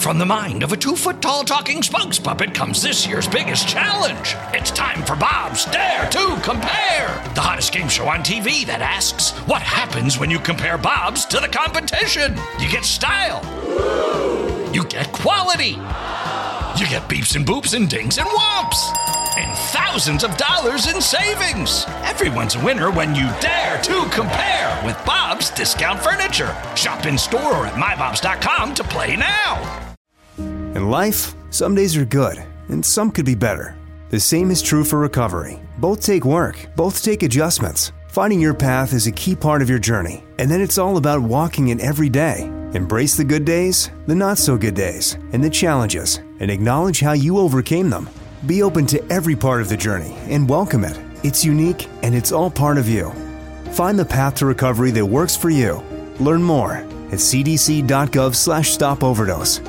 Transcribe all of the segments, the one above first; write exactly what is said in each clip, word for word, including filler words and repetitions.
from the mind of a two-foot-tall talking spokes puppet comes this year's biggest challenge. It's time for Bob's Dare to Compare, the hottest game show on T V that asks, what happens when you compare Bobs to the competition? You get style. You get quality. You get beeps and boops and dings and whomps. And thousands of dollars in savings. Everyone's a winner when you dare to compare with Bob's Discount Furniture. Shop in store or at my bobs dot com to play now. In life, some days are good, and some could be better. The same is true for recovery. Both take work, both take adjustments. Finding your path is a key part of your journey, and then it's all about walking it every day. Embrace the good days, the not-so-good days, and the challenges, and acknowledge how you overcame them. Be open to every part of the journey and welcome it. It's unique, and it's all part of you. Find the path to recovery that works for you. Learn more at c d c dot gov slash stop overdose.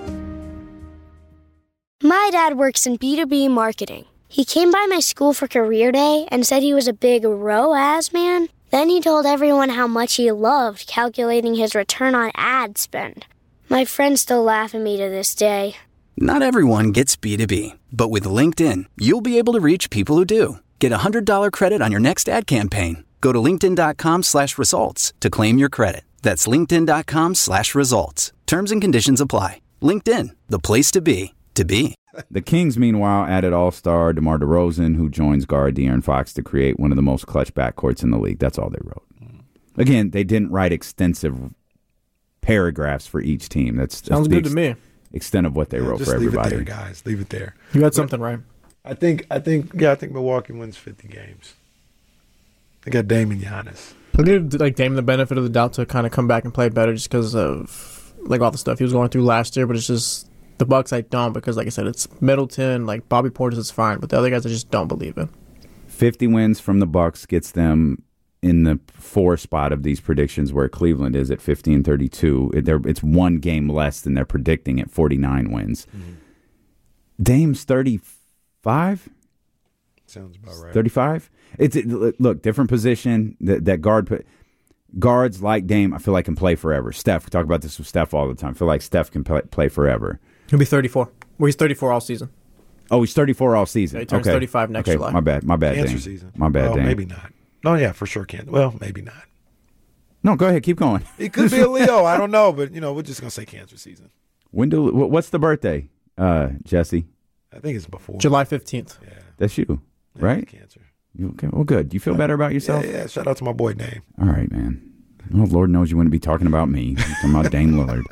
My dad works in B two B marketing. He came by my school for career day and said he was a big R O A S man. Then he told everyone how much he loved calculating his return on ad spend. My friends still laugh at me to this day. Not everyone gets B two B, but with LinkedIn, you'll be able to reach people who do. Get a one hundred dollars credit on your next ad campaign. Go to linkedin.com slash results to claim your credit. That's linkedin.com slash results. Terms and conditions apply. LinkedIn, the place to be, to be. The Kings, meanwhile, added all-star DeMar DeRozan, who joins guard De'Aaron Fox to create one of the most clutch backcourts in the league. That's all they wrote. Again, they didn't write extensive paragraphs for each team. That's Sounds that's good ex- to me. Extent of what they yeah, wrote just for leave everybody. Leave it there, guys. Leave it there. You got but something right. I think, I think, yeah, I think Milwaukee wins fifty games. They got Dame and Giannis. I give like Dame the benefit of the doubt to kind of come back and play better, just because of like all the stuff he was going through last year. But it's just the Bucks I don't, because like I said, it's Middleton, like Bobby Portis is fine, but the other guys I just don't believe in. fifty wins from the Bucks gets them in the four spot of these predictions, where Cleveland is at fifty and thirty-two. It's one game less than they're predicting at forty-nine wins. Mm-hmm. Dame's thirty-five? Sounds about right. thirty-five? It's it, look, different position. That, that guard guards like Dame, I feel like can play forever. Steph, we talk about this with Steph all the time. I feel like Steph can play, play forever. He'll be thirty-four. Well, he's thirty-four all season. Oh, he's thirty-four all season. Yeah, he turns okay. thirty-five next okay. July. My bad. My bad. Cancer Dame. season. My bad. Well, Dame. maybe not. No, yeah, for sure cancer. Well, maybe not. No, go ahead. Keep going. It could be a Leo. I don't know, but you know, we're just gonna say cancer season. When do? What's the birthday, uh, Jesse? I think it's before July fifteenth. Yeah, that's you, yeah, right? Cancer. You okay? Well, good. You feel better about yourself? Yeah, yeah. Shout out to my boy Dame. All right, man. Oh, Lord knows you wouldn't be talking about me. You're talking about Dame Lillard.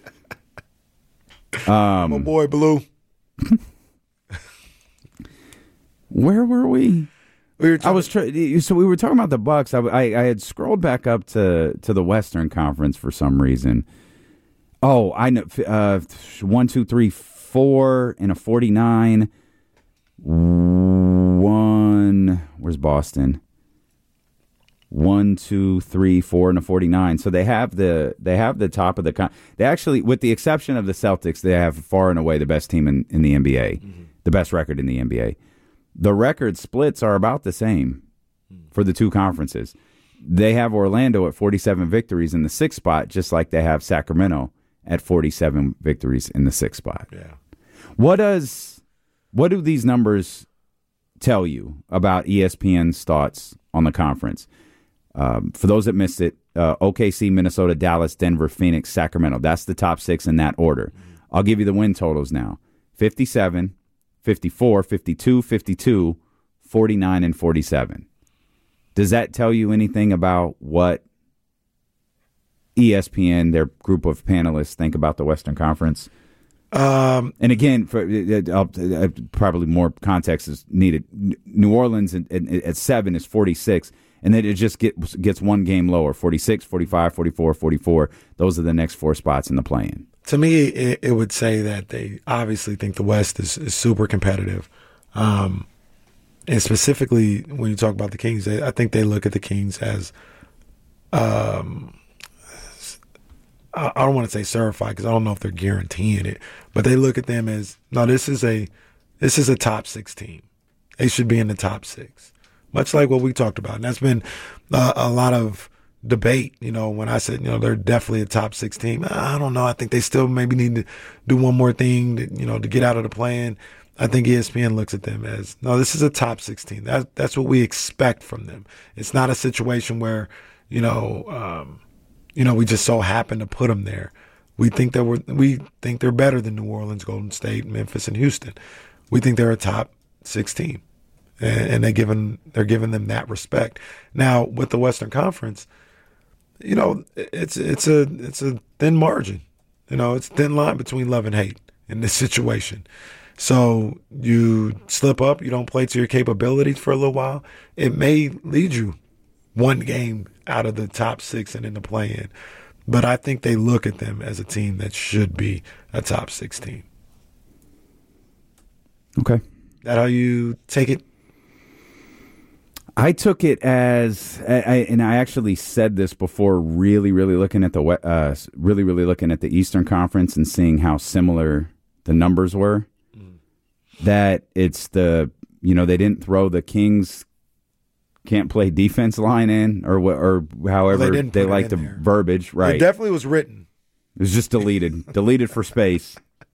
Um, my boy Blue. Where were we? We were I was try- so we were talking about the Bucks. I, I, I had scrolled back up to, to the Western Conference for some reason. Oh, I know. Uh, one, two, three, four, and a forty-nine. One. Where's Boston? One, two, three, four, and a forty-nine. So they have the they have the top of the con- they actually, with the exception of the Celtics, they have far and away the best team in, in the N B A, mm-hmm. the best record in the N B A. The record splits are about the same for the two conferences. They have Orlando at forty-seven victories in the sixth spot, just like they have Sacramento at forty-seven victories in the sixth spot. Yeah. What does what do these numbers tell you about E S P N's thoughts on the conference? Um, for those that missed it, uh, O K C, Minnesota, Dallas, Denver, Phoenix, Sacramento. That's the top six in that order. Mm-hmm. I'll give you the win totals now. fifty-seven, fifty-four, fifty-two, fifty-two, forty-nine, and forty-seven. Does that tell you anything about what E S P N, their group of panelists, think about the Western Conference? Um, and again, for uh, uh, probably more context is needed. New Orleans at, at, at seven is forty-six, and then it just gets gets one game lower, forty-six, forty-five, forty-four, forty-four. Those are the next four spots in the play-in. To me, it, it would say that they obviously think the West is, is super competitive. Um, and specifically, when you talk about the Kings, they, I think they look at the Kings as, um, I, I don't want to say certified because I don't know if they're guaranteeing it, but they look at them as, no, this is a this is a top six team. They should be in the top six, much like what we talked about. And that's been uh, a lot of debate. You know, when I said, you know, they're definitely a top six team, I don't know. I think they still maybe need to do one more thing, to, you know, to get out of the play-in. I think E S P N looks at them as, no, this is a top six team. That, that's what we expect from them. It's not a situation where, you know, um, you know, we just so happen to put them there. We think that we're, we think they're better than New Orleans, Golden State, Memphis, and Houston. We think they're a top six team, and, and they given they're giving them that respect. Now with the Western Conference, you know, it's it's a it's a thin margin. You know, it's a thin line between love and hate in this situation. So you slip up, you don't play to your capabilities for a little while, it may lead you one game out of the top six and in the play-in. But I think they look at them as a team that should be a top six team. Okay. That how you take it? I took it as, I, I, and I actually said this before, really, really looking at the uh, really, really looking at the Eastern Conference and seeing how similar the numbers were. Mm. That it's the, you know, they didn't throw the Kings can't play defense line in, or or however well, they, they like the there. verbiage. Right? It definitely was written. It was just deleted, deleted for space.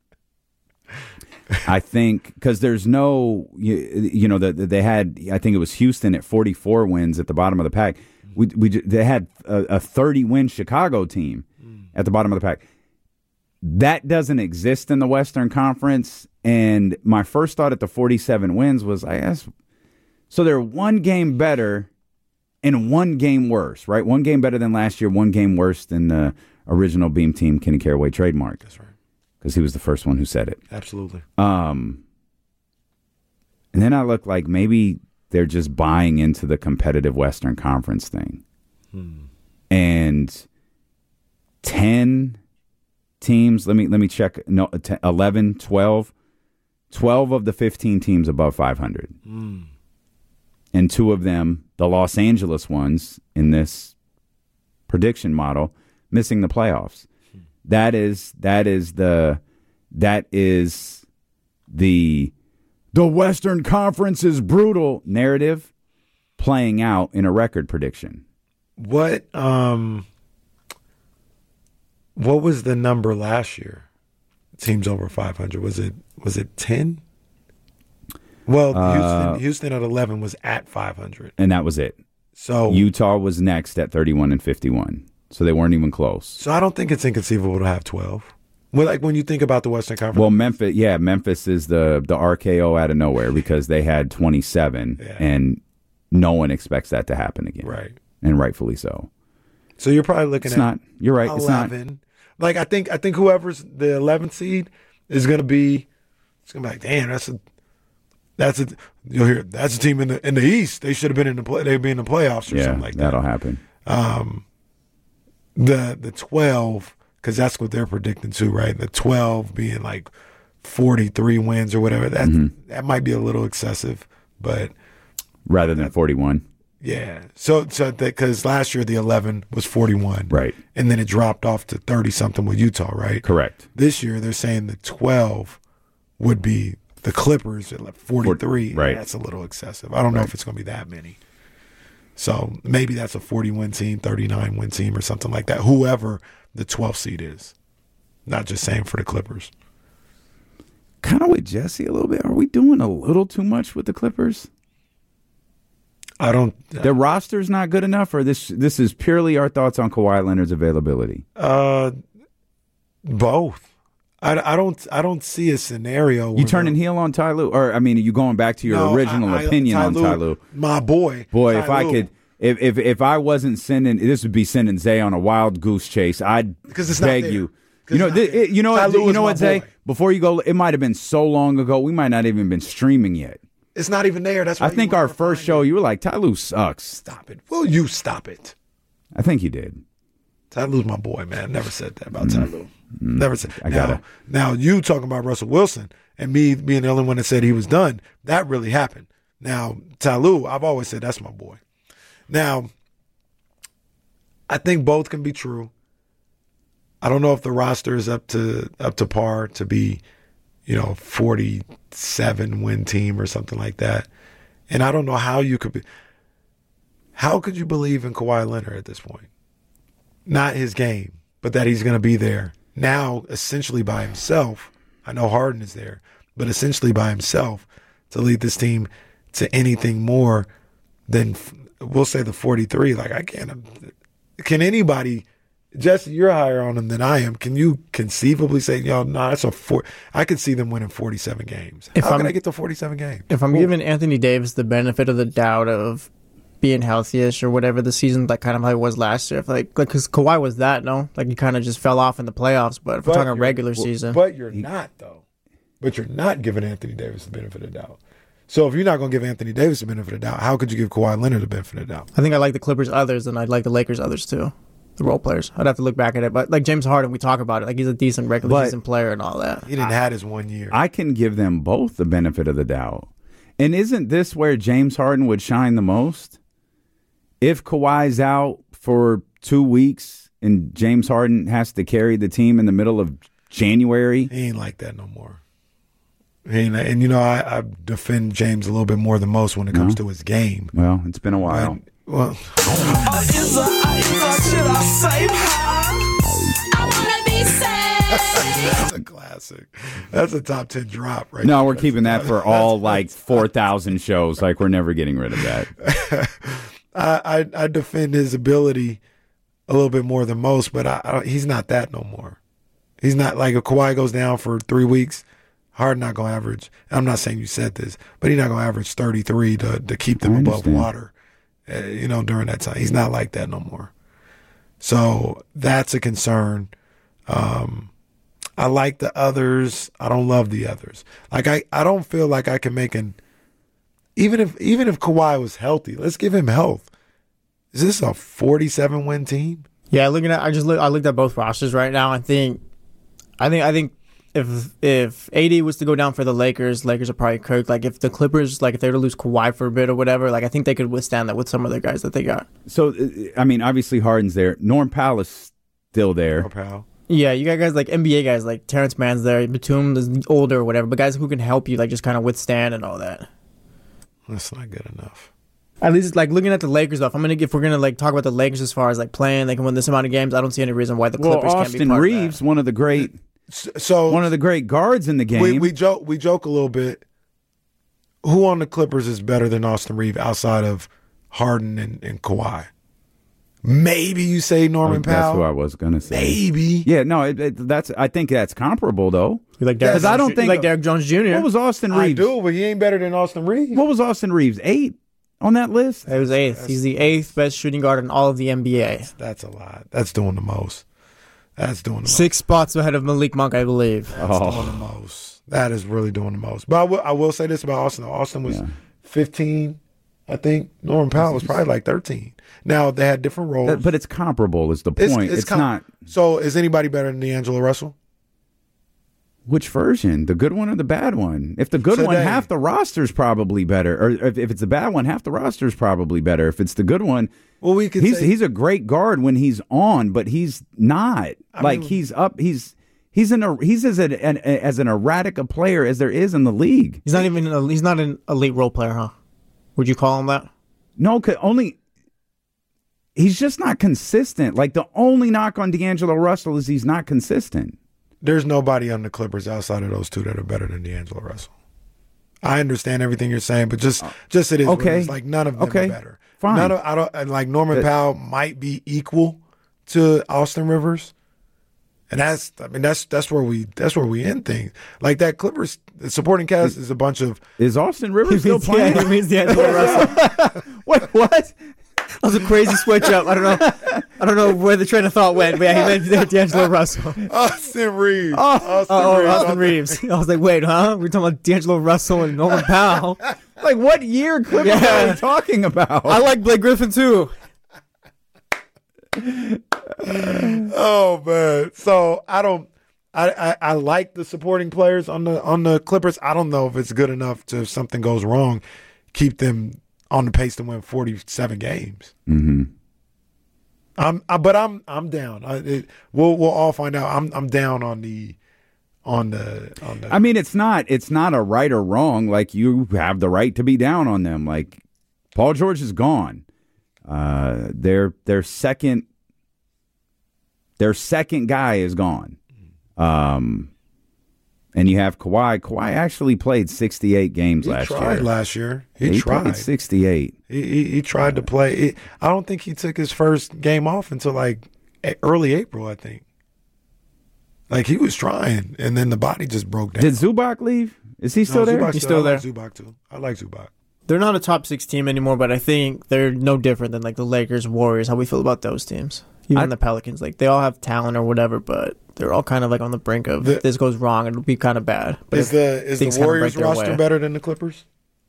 I think because there's no, you, you know, that the, they had. I think it was Houston at forty-four wins at the bottom of the pack. We we they had a, a thirty win Chicago team mm. at the bottom of the pack. That doesn't exist in the Western Conference. And my first thought at the forty-seven wins was, I guess, so they're one game better and one game worse, right? One game better than last year, one game worse than the original Beam Team Kenny Caraway trademark. That's right. Because he was the first one who said it. Absolutely. Um, and then I look like maybe they're just buying into the competitive Western Conference thing. Hmm. And ten teams, let me let me check, no, eleven, twelve, twelve of the fifteen teams above five hundred. Hmm. And two of them, the Los Angeles ones in this prediction model, missing the playoffs. That is that is the that is the the Western Conference is brutal narrative playing out in a record prediction. What um what was the number last year? Teams over five hundred. Was it was it ten? Well, uh, Houston Houston at eleven was at five hundred. And that was it. So Utah was next at thirty-one and fifty-one. So they weren't even close. So I don't think it's inconceivable to have twelve. Well, like when you think about the Western Conference. Well, Memphis, yeah, Memphis is the the R K O out of nowhere because they had twenty-seven, yeah. And no one expects that to happen again, right? And rightfully so. So you're probably looking it's at not. You're right. eleven. It's not. Like I think I think whoever's the eleventh seed is going to be. It's going to be like, damn, that's a that's a you'll hear that's a team in the in the East. They should have been in the play. They'd be in the playoffs or yeah, something like that. That'll happen. Um. The the twelve, because that's what they're predicting too, right? The twelve being like forty-three wins or whatever. That mm-hmm. that might be a little excessive, but rather than forty-one, yeah. So so because last year the eleven was forty-one, right, and then it dropped off to thirty something with Utah, right? Correct. This year they're saying the twelve would be the Clippers at like forty-three. right, that's a little excessive. I don't know right. if it's going to be that many. So maybe that's a forty-win team, thirty-nine win team or something like that, whoever the twelfth seed is. Not just saying for the Clippers. Kind of with Jesse a little bit. Are we doing a little too much with the Clippers? I don't. Uh, the roster's not good enough, or this this is purely our thoughts on Kawhi Leonard's availability? Uh, both. I, I don't I don't see a scenario. You turning heel on Ty Lue? Or, I mean, are you going back to your no, original I, I, opinion Ty on Lue, Ty Lue? My boy. Boy, Ty if I Lue. could, if, if if I wasn't sending, this would be sending Zay on a wild goose chase. I'd because it's beg not you. You know, th- it, you know, Ty what, Lue you know what, Zay? boy. Before you go, it might have been so long ago, we might not even been streaming yet. It's not even there. That's why I think our first show, it. you were like, Ty Lue sucks. Stop it. Will you stop it? I think you did. Ty Lue's my boy, man. Never said that about mm. Ty Lue. Mm. Never said. I now, gotta. now you talking about Russell Wilson and me being the only one that said he was done. That really happened. Now Ty Lue, I've always said that's my boy. Now, I think both can be true. I don't know if the roster is up to up to par to be, you know, forty-seven win team or something like that. And I don't know how you could be. How could you believe in Kawhi Leonard at this point? not his game, but that he's going to be there now essentially by himself. I know Harden is there, but essentially by himself to lead this team to anything more than, we'll say, the forty-three. Like, I can't. Can anybody, Jesse, you're higher on him than I am. Can you conceivably say, yo, no, nah, that's a four? I could see them winning forty-seven games. If How I'm, can I get to forty-seven games? If I'm Ooh. giving Anthony Davis the benefit of the doubt of being healthy-ish or whatever the season, like kind of how it was last year, if like because Kawhi was that, no, like he kind of just fell off in the playoffs. But if but we're talking regular season, but you're not though. But you're not giving Anthony Davis the benefit of the doubt. So if you're not going to give Anthony Davis the benefit of the doubt, how could you give Kawhi Leonard the benefit of the doubt? I think I like the Clippers others, and I'd like the Lakers others too. The role players. I'd have to look back at it. But like James Harden, we talk about it. Like he's a decent regular but season player and all that. He didn't have his one year. I can give them both the benefit of the doubt. And isn't this where James Harden would shine the most? If Kawhi's out for two weeks and James Harden has to carry the team in the middle of January. He ain't like that no more. He ain't, and, you know, I, I defend James a little bit more than most when it comes no. to his game. Well, it's been a while. But, well, that's a classic. That's a top ten drop, right? No, there. we're That's keeping that for all like four thousand shows. Like we're never getting rid of that. I, I I defend his ability a little bit more than most, but I, I, he's not that no more. He's not like if Kawhi goes down for three weeks. Harden not going to average. I'm not saying you said this, but he's not going to average thirty-three to to keep them above water. Uh, you know, during that time, he's not like that no more. So that's a concern. Um, I like the others. I don't love the others. Like I, I don't feel like I can make an even if even if Kawhi was healthy. Let's give him health. Is this a forty-seven win team? Yeah, looking at I just look, I looked at both rosters right now. I think, I think I think. If if A D was to go down for the Lakers, Lakers are probably cooked. Like if the Clippers, like if they were to lose Kawhi for a bit or whatever, like I think they could withstand that with some of the guys that they got. So I mean, obviously Harden's there. Norm Powell is still there. Norm Powell. Yeah, you got guys like N B A guys like Terrence Mann's there, Batum is older or whatever, but guys who can help you like just kind of withstand and all that. That's not good enough. At least like looking at the Lakers though, if I'm gonna if we're gonna like talk about the Lakers as far as like playing, they can win this amount of games. I don't see any reason why the Clippers well, can't be Austin part Reeves, of that. one of the great. So one of the great guards in the game. We, we joke we joke a little bit. Who on the Clippers is better than Austin Reeves outside of Harden and, and Kawhi? Maybe you say Norman That's Powell. who I was gonna say. Maybe. Yeah, no, it, it, that's. I think that's comparable though. You like Derrick Because I don't think like Derrick Jones Junior What was Austin I Reeves? do, but he ain't better than Austin Reeves. What was Austin Reeves? Eight on that list. It was eighth. He's the eighth best shooting guard in all of the N B A. That's a lot. That's doing the most. That's doing the most. Six spots ahead of Malik Monk, I believe. That's Oh. doing the most. That is really doing the most. But I will, I will say this about Austin. Austin was Yeah. fifteen, I think. Norman Powell was probably like thirteen. Now, they had different roles. That- but it's comparable. Is the point? It's, com- not. So, is anybody better than D'Angelo Russell? Which version? The good one or the bad one? If the good one, Today. half the roster's probably better. Or if, if it's the bad one, half the roster's probably better. If it's the good one, Well, we could he's say, he's a great guard when he's on, but he's not. I like mean- he's up. He's he's an he's as an, an as an erratic a player as there is in the league. He's not even a, he's not an elite role player, huh? Would you call him that? No, 'cause only he's just not consistent. Like the only knock on D'Angelo Russell is he's not consistent. there's nobody on the Clippers outside of those two that are better than D'Angelo Russell. I understand everything you're saying, but just just it is. what it Okay. is. Like none of them Okay. are better. Fine. None of I don't and like Norman But- Powell might be equal to Austin Rivers, and that's I mean that's that's where we that's where we end things. Like that Clippers the supporting cast is a bunch of Is Austin Rivers still Yeah, playing? he means D'Angelo Russell. What? What? That was a crazy switch up. I don't know. I don't know where the train of thought went, but yeah, he meant D'Angelo Russell. Austin Reeves. Oh, Austin Oh, Reeves. Austin Reeves. I was like, wait, huh? We're talking about D'Angelo Russell and Norman Powell. Like what year Clippers Yeah. are we talking about? I like Blake Griffin too. Oh man. So I don't. I, I, I like the supporting players on the on the Clippers. I don't know if it's good enough to if something goes wrong, keep them on the pace to win forty-seven games. Mm-hmm. I'm, I, but I'm, I'm down. I, it, we'll, we'll all find out. I'm, I'm down on the, on the, on the. I mean, it's not it's not a right or wrong. Like you have the right to be down on them. Like Paul George is gone. Uh, their their second Their second guy is gone. Um, and you have Kawhi. Kawhi actually played sixty-eight games he last year. He tried last year. He, he tried. played sixty-eight. He, he, he tried to play. It, I don't think he took his first game off until like early April, I think. Like he was trying, and then the body just broke down. Did Zubac leave? Is he still no, there? Zubac's He's still I there. like Zubac too. I like Zubac. They're not a top six team anymore, but I think they're no different than like the Lakers, Warriors. How we feel about those teams, even I, the Pelicans. Like they all have talent or whatever, but they're all kind of like on the brink of the, if this goes wrong, it'll be kind of bad. But is the is the Warriors roster way. better than the Clippers?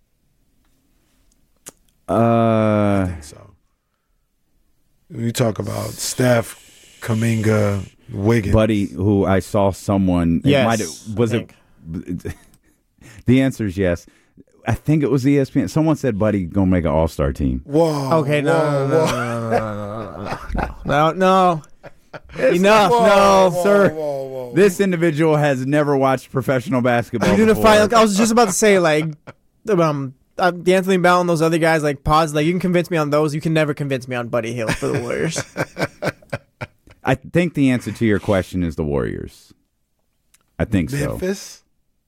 Uh, I think so. You talk about Steph, Kuminga, Wiggins, Buddy, who I saw someone. Yes, it might have, was it? The answer is yes. I think it was E S P N. Someone said Buddy gonna make an All Star team. Whoa. Okay, no, whoa, no, whoa. no, no, no, no, no, no, no. Enough, whoa, no, whoa, sir. Whoa, whoa. This individual has never watched professional basketball. You're gonna before. find. Like, I was just about to say, like, um, uh, D'Anthony Bell and those other guys, like, pause. Like, you can convince me on those. You can never convince me on Buddy Hield for the Warriors. I think the answer to your question is the Warriors. I think Memphis? so. Memphis?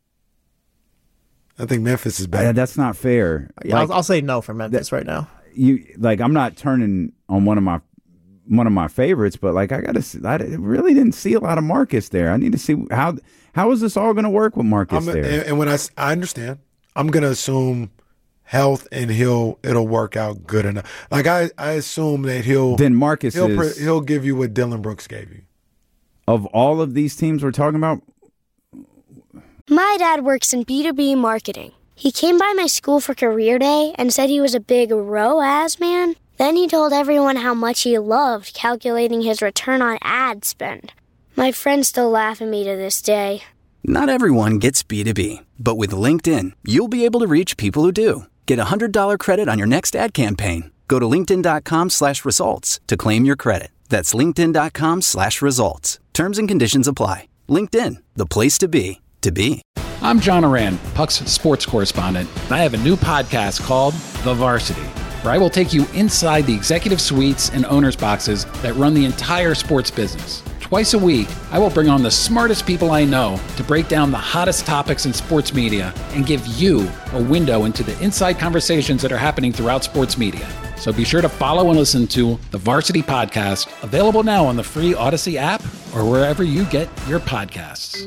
I think Memphis is Uh, better. that's not fair. Yeah, Like, I'll, I'll say no for Memphis that- right now. you like I'm not turning on one of my one of my favorites, but like I gotta, I really didn't see a lot of Marcus there. I need to see how how is this all going to work with Marcus I'm, there. and, and when I, s- I understand, I'm gonna assume health and he'll it'll work out good enough. Like I, I assume that he'll then Marcus he'll is pre- he'll give you what Dylan Brooks gave you. of all of these teams we're talking about. My dad works in B two B marketing. He came by my school for career day and said he was a big R O A S man. Then he told everyone how much he loved calculating his return on ad spend. My friends still laugh at me to this day. Not everyone gets B two B, but with LinkedIn, you'll be able to reach people who do. Get a one hundred dollars credit on your next ad campaign. Go to linkedin.com slash results to claim your credit. That's linkedin.com slash results. Terms and conditions apply. LinkedIn, the place to be, to be. I'm John Oran, Puck's sports correspondent, and I have a new podcast called The Varsity, where I will take you inside the executive suites and owners' boxes that run the entire sports business. Twice a week, I will bring on the smartest people I know to break down the hottest topics in sports media and give you a window into the inside conversations that are happening throughout sports media. So be sure to follow and listen to The Varsity Podcast, available now on the free Odyssey app or wherever you get your podcasts.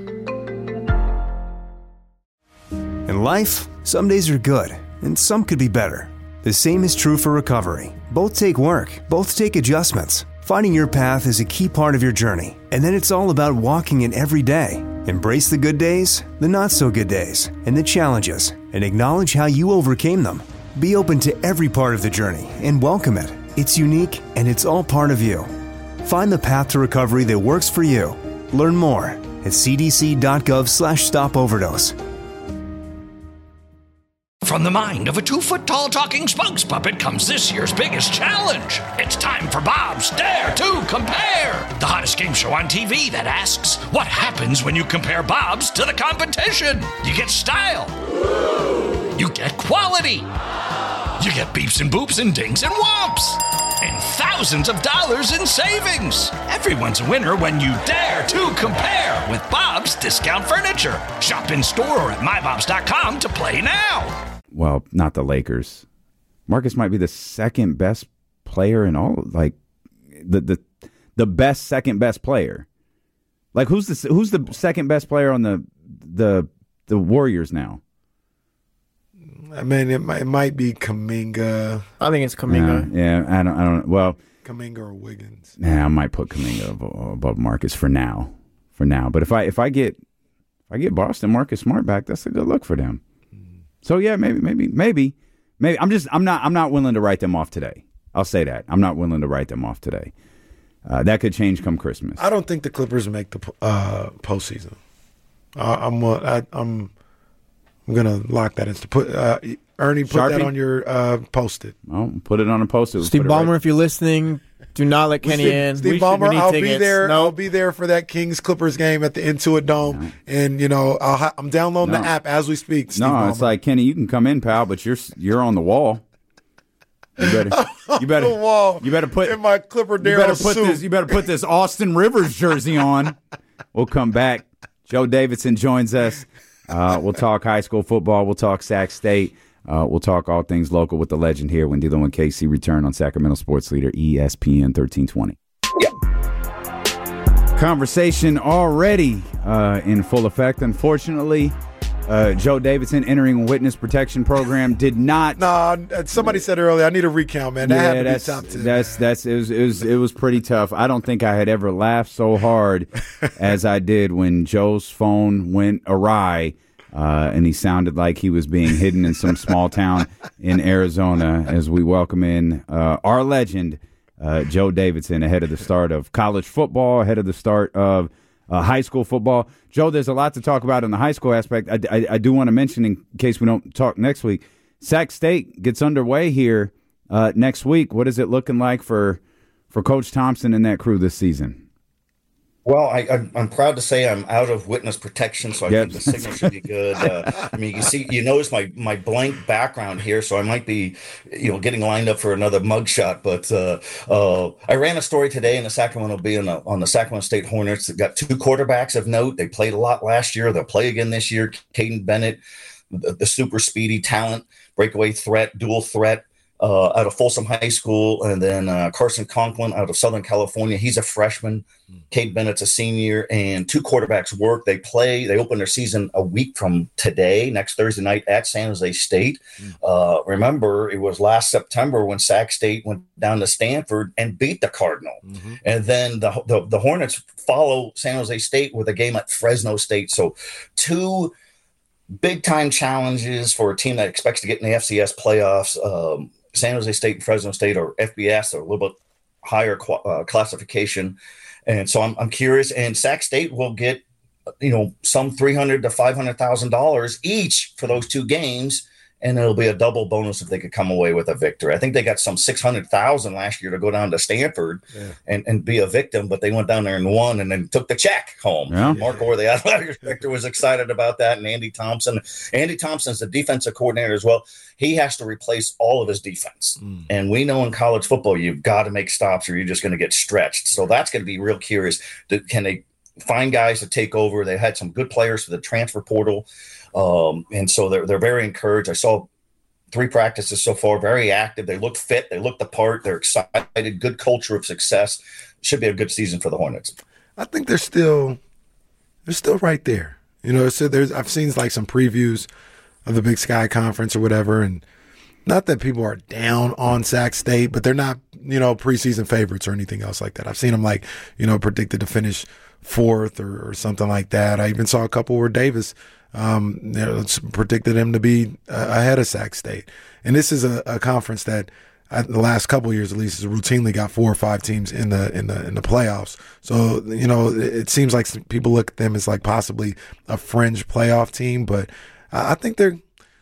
In life, some days are good, and some could be better. The same is true for recovery. Both take work, both take adjustments. Finding your path is a key part of your journey, and then it's all about walking it every day. Embrace the good days, the not-so-good days, and the challenges, and acknowledge how you overcame them. Be open to every part of the journey and welcome it. It's unique, and it's all part of you. Find the path to recovery that works for you. Learn more at cdc.gov slash stop overdose. From the mind of a two-foot-tall talking spokes puppet comes this year's biggest challenge. It's time for Bob's Dare to Compare, the hottest game show on T V that asks, what happens when you compare Bob's to the competition? You get style. You get quality. You get beeps and boops and dings and whomps. And thousands of dollars in savings. Everyone's a winner when you dare to compare with Bob's Discount Furniture. Shop in store or at my bobs dot com to play now. Well, not the Lakers. Marcus might be the second best player in all, like the the the best second best player. Like who's the who's the second best player on the the the Warriors now? I mean, it might, it might be Kuminga. I think it's Kuminga. Yeah, yeah, I don't I don't well, Kuminga or Wiggins. nah, I might put Kuminga above, above Marcus for now. For now, but if I if I get if I get Boston Marcus Smart back, that's a good look for them. So yeah, maybe, maybe, maybe, maybe. I'm just, I'm not, I'm not willing to write them off today. I'll say that I'm not willing to write them off today. Uh, that could change come Christmas. I don't think the Clippers make the uh, postseason. Uh, I'm, uh, I, I'm, I'm gonna lock that in. Put uh, Ernie, put Sharpie? that on your uh, post-it. I'll put it on a post-it. Steve Put it Ballmer, right- if you're listening, do not let Kenny Steve, in. Steve We should- we Ballmer, need I'll be tickets. there. Nope. I'll be there for that Kings Clippers game at the Intuit Dome, and you know I'll ha- I'm downloading No. the app as we speak. Steve No, Ballmer. it's like Kenny, you can come in, pal, but you're you're on the wall. You better, You better the wall. You better put in my Clipper Darrell You better put suit. this. You better put this Austin Rivers jersey on. We'll come back. Joe Davidson joins us. Uh, we'll talk high school football. We'll talk Sac State. Uh, we'll talk all things local with the legend here when D'Lo and K C return on Sacramento Sports Leader E S P N thirteen twenty. Yeah. Conversation already uh, in full effect. Unfortunately, uh, Joe Davidson entering a witness protection program did not. Nah, somebody said earlier, I need a recount, man. That yeah, had to that's be top ten. that's that's it was, it was it was pretty tough. I don't think I had ever laughed so hard as I did when Joe's phone went awry. Uh, and he sounded like he was being hidden in some small town in Arizona as we welcome in uh, our legend, uh, Joe Davidson, ahead of the start of college football, ahead of the start of uh, high school football. Joe, there's a lot to talk about in the high school aspect. I, I, I do want to mention, in case we don't talk next week, Sac State gets underway here uh, next week. What is it looking like for, for Coach Thompson and that crew this season? Well, I, I, I'm proud to say I'm out of witness protection, so I Yep. think the signal should be good. Uh, I mean, you see, you notice my, my blank background here, so I might be, you know, getting lined up for another mugshot. But uh, uh, I ran a story today in the Sacramento Bee on the, on the Sacramento State Hornets. They've got two quarterbacks of note. They played a lot last year. They'll play again this year. Caden Bennett, the, the super speedy talent, breakaway threat, dual threat. Uh, out of Folsom High School, and then uh, Carson Conklin out of Southern California. He's a freshman. Cade Bennett's a senior, and two quarterbacks work. They play. They open their season a week from today, next Thursday night at San Jose State. Uh, remember, it was last September when Sac State went down to Stanford and beat the Cardinal, mm-hmm. and then the, the the Hornets follow San Jose State with a game at Fresno State. So, two big time challenges for a team that expects to get in the F C S playoffs. Um, San Jose State and Fresno State are F B S, they're a little bit higher uh, classification. And so I'm, I'm curious. And Sac State will get, you know, some three hundred thousand to five hundred thousand dollars each for those two games. And it'll be a double bonus if they could come away with a victory. I think they got some six hundred thousand dollars last year to go down to Stanford yeah. and, and be a victim, but they went down there and won and then took the check home. Yeah. Mark Orr, the athletic director, was excited about that. And Andy Thompson. Andy Thompson's the defensive coordinator as well. He has to replace all of his defense. Mm. And we know in college football, you've got to make stops or you're just going to get stretched. So that's going to be real curious. Can they find guys to take over? They had some good players for the transfer portal. Um, and so they're, they're very encouraged. I saw three practices so far, very active. They look fit. They look the part. They're excited. Good culture of success. Should be a good season for the Hornets. I think they're still, they're still right there. You know, so there's, I've seen like some previews of the Big Sky Conference or whatever. And not that people are down on Sac State, but they're not, you know, preseason favorites or anything else like that. I've seen them like, you know, predicted to finish fourth or, or something like that. I even saw a couple where Davis, Um, you know, predicted him to be uh, ahead of Sac State. And this is a, a conference that uh, the last couple of years, at least, has routinely got four or five teams in the in the in the playoffs. So, you know, it, it seems like some people look at them as like possibly a fringe playoff team, but I, I think they're.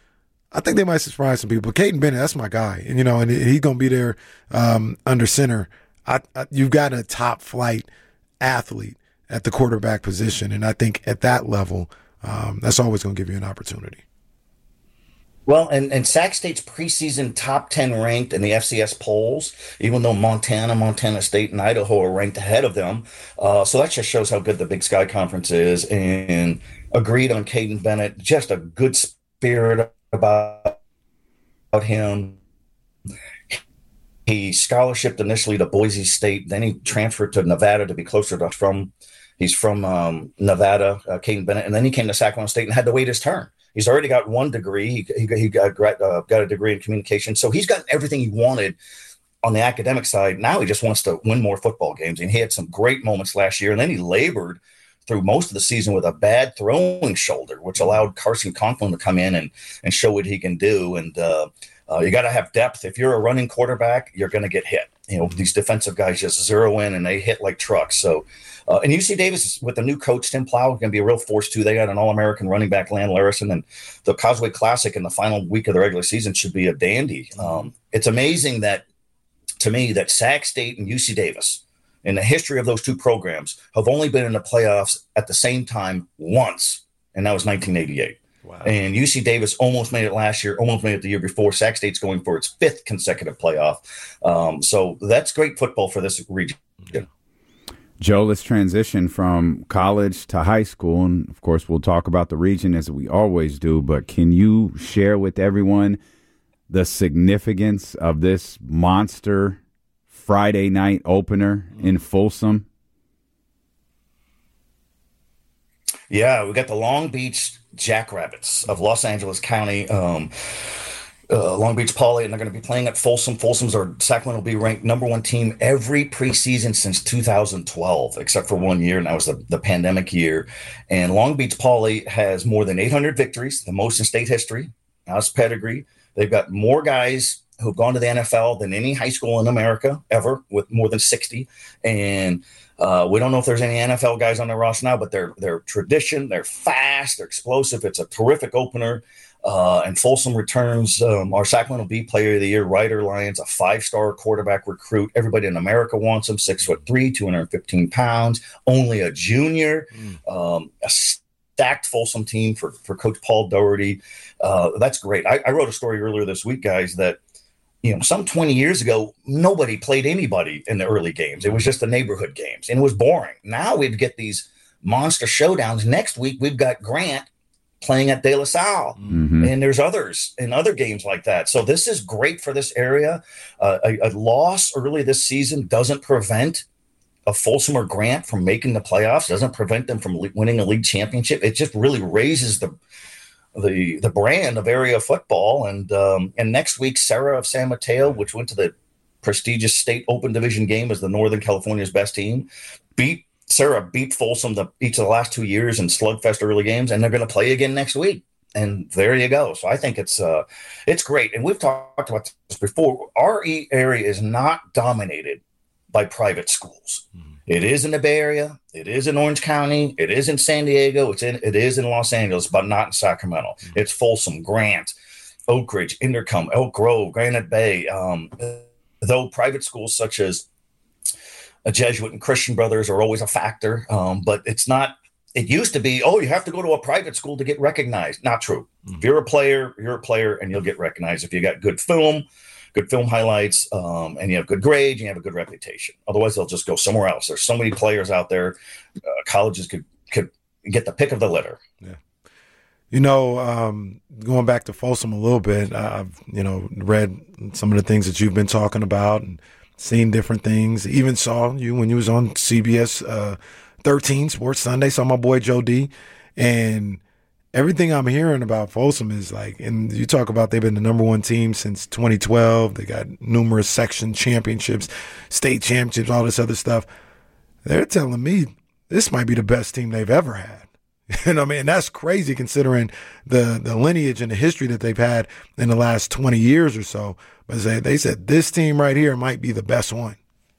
I think they might surprise some people. But Caden Bennett, that's my guy, and you know, and he's gonna be there um, under center. I, I, you've got a top flight athlete at the quarterback position, and I think at that level. Um, that's always going to give you an opportunity. Well, and, and Sac State's preseason top ten ranked in the F C S polls, even though Montana, Montana State, and Idaho are ranked ahead of them. Uh, so that just shows how good the Big Sky Conference is. And agreed on Caden Bennett, just a good spirit about, about him. He scholarshiped initially to Boise State, then he transferred to Nevada to be closer to from. He's from um, Nevada, uh, Caden Bennett, and then he came to Sacramento State and had to wait his turn. He's already got one degree. He, he, he got, uh, got a degree in communication. So he's got everything he wanted on the academic side. Now he just wants to win more football games. And he had some great moments last year. And then he labored through most of the season with a bad throwing shoulder, which allowed Carson Conklin to come in and, and show what he can do. And uh, uh, you got to have depth. If you're a running quarterback, you're going to get hit. You know, these defensive guys just zero in and they hit like trucks. So, uh, and U C Davis with the new coach, Tim Plow, going to be a real force too. They got an All-American running back, Lan Larison, and the Causeway Classic in the final week of the regular season should be a dandy. Um, it's amazing that, to me, that Sac State and U C Davis, in the history of those two programs, have only been in the playoffs at the same time once, and that was nineteen eighty-eight. Wow. And U C Davis almost made it last year, almost made it the year before. Sac State's going for its fifth consecutive playoff. Um, so that's great football for this region. Joe, let's transition from college to high school. And, of course, we'll talk about the region as we always do. But can you share with everyone the significance of this monster Friday night opener in Folsom? Yeah, we got the Long Beach Jackrabbits of Los Angeles County, um, uh, Long Beach Poly, and they're going to be playing at Folsom. Folsom's our Sacramento will be ranked number one team every preseason since two thousand twelve, except for one year, and that was the, the pandemic year. And Long Beach Poly has more than eight hundred victories, the most in state history. House pedigree. They've got more guys who've gone to the N F L than any high school in America ever, with more than sixty. And Uh, we don't know if there's any N F L guys on their roster now, but they're they're tradition. They're fast. They're explosive. It's a terrific opener. Uh, and Folsom returns um, our Sacramento Bee Player of the Year, Ryder Lyons, a five-star quarterback recruit. Everybody in America wants him. Six foot three, two hundred fifteen pounds. Only a junior. Mm. Um, a stacked Folsom team for for Coach Paul Doherty. Uh, that's great. I, I wrote a story earlier this week, guys, that. You know, some twenty years ago, nobody played anybody in the early games. It was just the neighborhood games, and it was boring. Now we get these monster showdowns. Next week, we've got Grant playing at De La Salle, mm-hmm. and there's others in other games like that. So this is great for this area. Uh, a, a loss early this season doesn't prevent a Folsom or Grant from making the playoffs, doesn't prevent them from le- winning a league championship. It just really raises the the the brand of area football. And um, and next week, Serra of San Mateo, which went to the prestigious state open division game as the Northern California's best team, beat Serra beat Folsom the, each of the last two years in slugfest early games, and they're going to play again next week. And there you go. So I think it's uh, it's great. And we've talked about this before. Our area is not dominated by private schools. Mm-hmm. It is in the Bay Area. It is in Orange County. It is in San Diego. It's in. It is in Los Angeles, but not in Sacramento. Mm-hmm. It's Folsom, Grant, Oak Ridge, Intercom, Elk Grove, Granite Bay. Um, though private schools such as a Jesuit and Christian Brothers are always a factor, um, but it's not. It used to be, oh, you have to go to a private school to get recognized. Not true. Mm-hmm. If you're a player, you're a player, and you'll get recognized if you got good film. Good film highlights, um, and you have good grades, and you have a good reputation. Otherwise, they'll just go somewhere else. There's so many players out there. Uh, colleges could could get the pick of the litter. Yeah. You know, um, going back to Folsom a little bit, I've, you know, read some of the things that you've been talking about and seen different things. Even saw you when you was on C B S uh, thirteen Sports Sunday, saw my boy Joe D. And everything I'm hearing about Folsom is like, and you talk about they've been the number one team since twenty twelve. They got numerous section championships, state championships, all this other stuff. They're telling me this might be the best team they've ever had. You know what I mean? That's crazy considering the, the lineage and the history that they've had in the last twenty years or so. But they, they said this team right here might be the best one.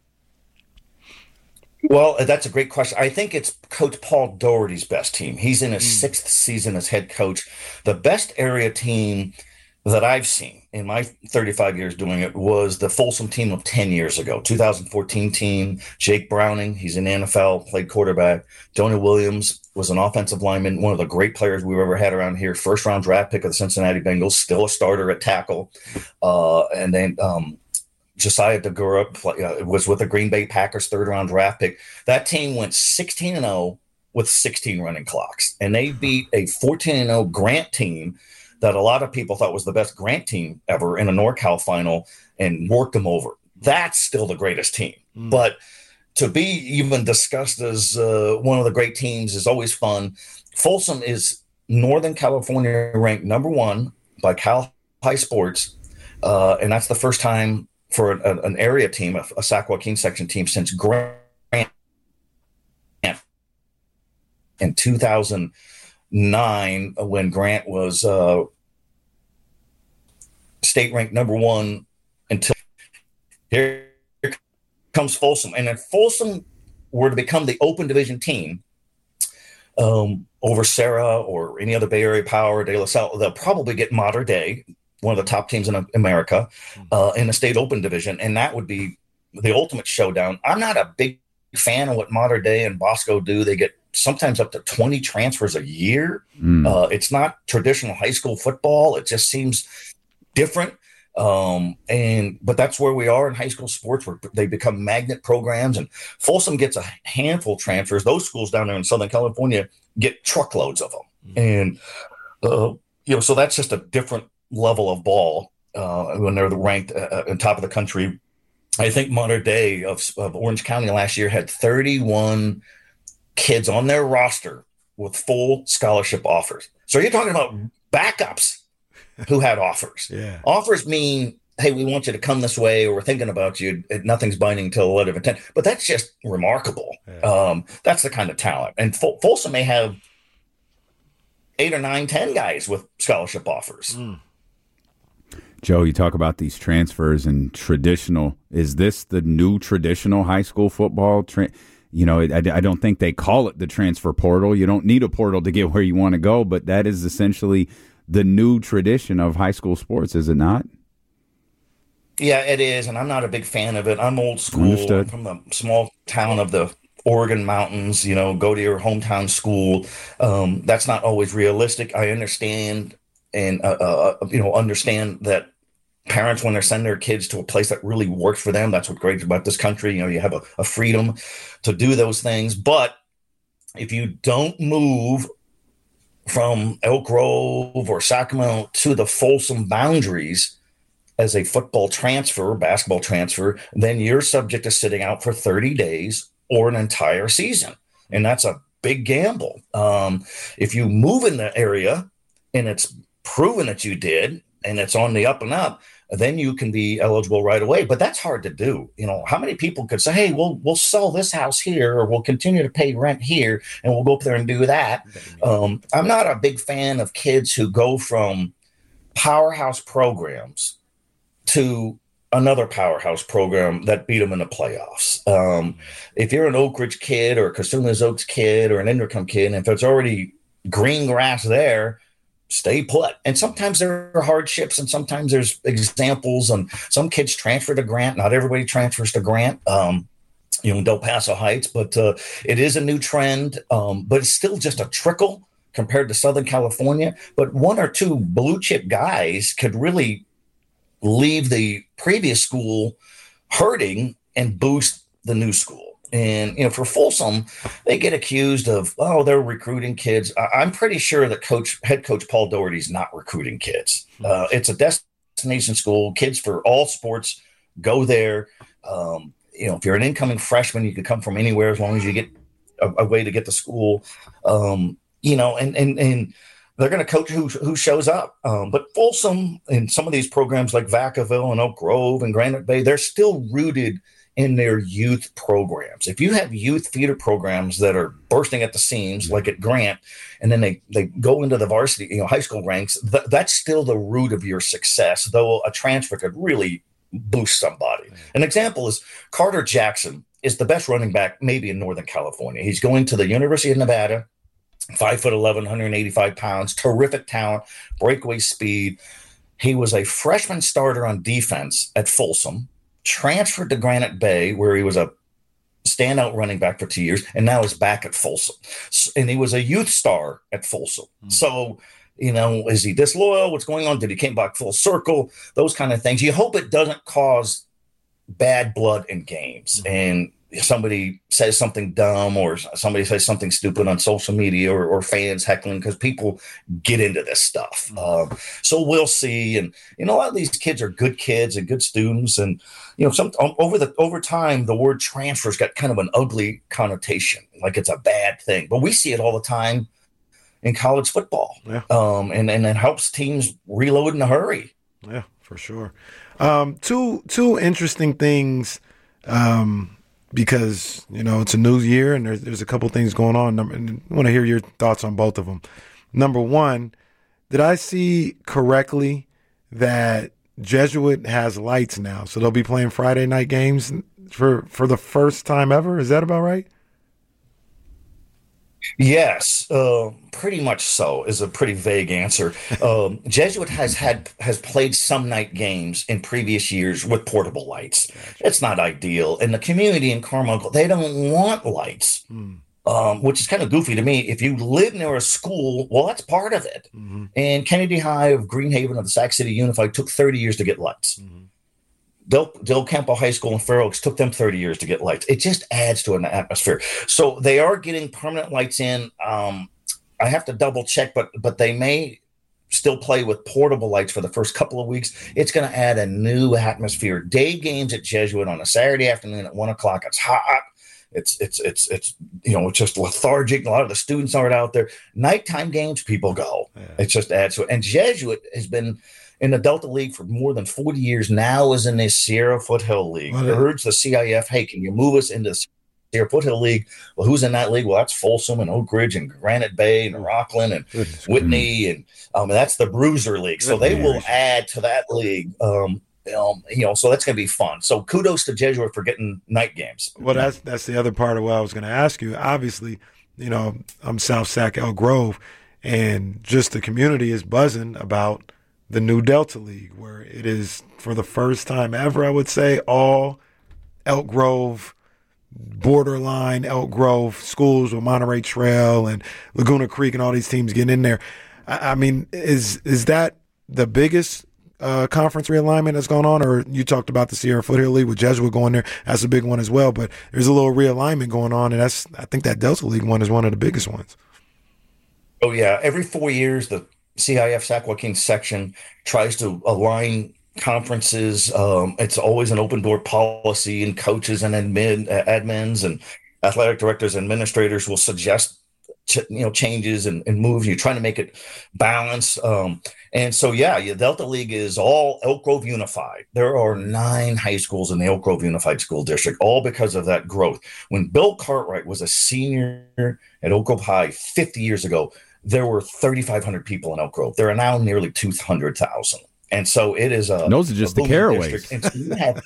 Well, that's a great question. I think it's Coach Paul Doherty's best team. He's in his mm. sixth season as head coach. The best area team that I've seen in my thirty-five years doing it was the Folsom team of ten years ago, two thousand fourteen team. Jake Browning, he's in the N F L, played quarterback. Jonah Williams was an offensive lineman, one of the great players we've ever had around here. First round draft pick of the Cincinnati Bengals, still a starter at tackle. Uh, and then um, Josiah DeGura uh, was with the Green Bay Packers, third round draft pick. That team went sixteen and oh with sixteen running clocks, and they beat a fourteen and oh Grant team that a lot of people thought was the best Grant team ever in a NorCal final and worked them over. That's still the greatest team. Mm. But to be even discussed as uh, one of the great teams is always fun. Folsom is Northern California ranked number one by Cal High Sports, uh, and that's the first time for an, an area team, a, a Sac Joaquin section team, since Grant in two thousand nine, when Grant was uh, state ranked number one. Until here, here comes Folsom. And if Folsom were to become the open division team um, over Serra or any other Bay Area Power, De La Salle, they'll probably get Mater Dei, one of the top teams in America, uh, in the state open division. And that would be the ultimate showdown. I'm not a big fan of what Mater Dei and Bosco do. They get sometimes up to twenty transfers a year. Mm. Uh, it's not traditional high school football. It just seems different. Um, and but that's where we are in high school sports, where they become magnet programs. And Folsom gets a handful of transfers. Those schools down there in Southern California get truckloads of them. Mm. And uh, you know, so that's just a different level of ball uh, when they're ranked uh, on top of the country. I think Mater Dei of, of Orange County last year had thirty-one kids on their roster with full scholarship offers. So you're talking about backups who had offers. Yeah. Offers mean, hey, we want you to come this way, or we're thinking about you. Nothing's binding until a letter of intent. But that's just remarkable. Yeah. Um, that's the kind of talent. And Fol- Folsom may have eight or nine, ten guys with scholarship offers. Mm. Joe, you talk about these transfers and traditional. Is this the new traditional high school football? Tra- you know, I, I don't think they call it the transfer portal. You don't need a portal to get where you want to go, but that is essentially the new tradition of high school sports, is it not? Yeah, it is, and I'm not a big fan of it. I'm old school. Understood. I'm from the small town of the Oregon mountains. You know, go to your hometown school. Um, that's not always realistic. I understand and, uh, uh, you know, understand that parents, when they're sending their kids to a place that really works for them, that's what's great about this country. You know, you have a, a freedom to do those things. But if you don't move from Elk Grove or Sacramento to the Folsom boundaries as a football transfer, basketball transfer, then you're subject to sitting out for thirty days or an entire season. And that's a big gamble. Um, if you move in the area and it's proven that you did, and it's on the up and up, then you can be eligible right away. But that's hard to do. You know, how many people could say, hey, we'll we'll sell this house here, or we'll continue to pay rent here, and we'll go up there and do that. Um, I'm not a big fan of kids who go from powerhouse programs to another powerhouse program that beat them in the playoffs. Um, if you're an Oak Ridge kid or a Casunas Oaks kid or an Inderkum kid, and if it's already green grass there, stay put. And sometimes there are hardships, and sometimes there's examples, and some kids transfer to Grant. Not everybody transfers to Grant, um, you know, in Del Paso Heights, but uh, it is a new trend, um, but it's still just a trickle compared to Southern California. But one or two blue chip guys could really leave the previous school hurting and boost the new school. And, you know, for Folsom, they get accused of, oh, they're recruiting kids. I- I'm pretty sure that coach, head coach Paul Doherty's not recruiting kids. Uh, it's a destination school. Kids for all sports go there. Um, you know, if you're an incoming freshman, you could come from anywhere as long as you get a, a way to get to school. Um, you know, and and and they're going to coach who who shows up. Um, but Folsom and some of these programs like Vacaville and Oak Grove and Granite Bay, they're still rooted in their youth programs. If you have youth feeder programs that are bursting at the seams, like at Grant, and then they, they go into the varsity, you know, high school ranks, th- that's still the root of your success, though a transfer could really boost somebody. An example is Carter Jackson is the best running back maybe in Northern California. He's going to the University of Nevada, five foot eleven, one hundred eighty-five pounds, terrific talent, breakaway speed. He was a freshman starter on defense at Folsom, transferred to Granite Bay, where he was a standout running back for two years, and now is back at Folsom. And he was a youth star at Folsom. Mm-hmm. So, you know, is he disloyal? What's going on? Did he came back full circle? Those kind of things. You hope it doesn't cause bad blood in games. Mm-hmm. And somebody says something dumb, or somebody says something stupid on social media, or, or fans heckling, because people get into this stuff. Mm-hmm. Um, so we'll see. And, you know, a lot of these kids are good kids and good students. And, you know, some over the over time, the word transfers got kind of an ugly connotation, like it's a bad thing. But we see it all the time in college football. Yeah. Um, and, and it helps teams reload in a hurry. Yeah, for sure. Um, two two interesting things. Um, Because, you know, it's a new year and there's, there's a couple things going on. And I want to hear your thoughts on both of them. Number one, did I see correctly that Jesuit has lights now? So they'll be playing Friday night games for, for the first time ever? Is that about right? Yes, uh, pretty much so is a pretty vague answer. Um, Jesuit has had has played some night games in previous years with portable lights. Gotcha. It's not ideal. And the community in Carmichael, they don't want lights. Hmm. Um, which is kind of goofy to me. If you live near a school, well, that's part of it. Mm-hmm. And Kennedy High of Greenhaven of the Sac City Unified took thirty years to get lights. Mm-hmm. Del, Del Campo High School in Fair Oaks took them thirty years to get lights. It just adds to an atmosphere. So they are getting permanent lights in. Um, I have to double check, but but they may still play with portable lights for the first couple of weeks. It's going to add a new atmosphere. Day games at Jesuit on a Saturday afternoon at one o'clock. It's hot. It's it's it's it's you know, it's just lethargic. A lot of the students aren't out there. Nighttime games, people go. Yeah. It just adds to it. And Jesuit has been in the Delta League for more than forty years now. Is in the Sierra Foothill League. Well, urged the C I F, hey, can you move us into the Sierra Foothill League? Well, who's in that league? Well, that's Folsom and Oak Ridge and Granite Bay and Rockland and Goodness Whitney, goodness. and um, that's the Bruiser League. So Goodness. They will add to that league. Um, Um, you know, so that's going to be fun. So kudos to Jesuit for getting night games. Well, that's that's the other part of what I was going to ask you. Obviously, you know, I'm South Sac Elk Grove, and just the community is buzzing about the new Delta League, where it is for the first time ever, I would say, all Elk Grove, borderline Elk Grove schools with Monterey Trail and Laguna Creek and all these teams getting in there. I, I mean, is is that the biggest Uh, conference realignment that's going on? Or you talked about the Sierra Foothill League with Jesuit going there. That's a big one as well, but there's a little realignment going on, and that's, I think that Delta League one is one of the biggest ones. Oh yeah. Every four years, the C I F Sac Joaquin section tries to align conferences. Um, it's always an open door policy, and coaches and admin, admins and athletic directors, administrators will suggest Ch- you know, changes and, and moves. You're trying to make it balanced. Um, and so, yeah, the Delta League is all Elk Grove Unified. There are nine high schools in the Elk Grove Unified School District, all because of that growth. When Bill Cartwright was a senior at Oak Grove High fifty years ago, there were thirty-five hundred people in Elk Grove. There are now nearly two hundred thousand. And so it is a. Those are just the Caraways. So have,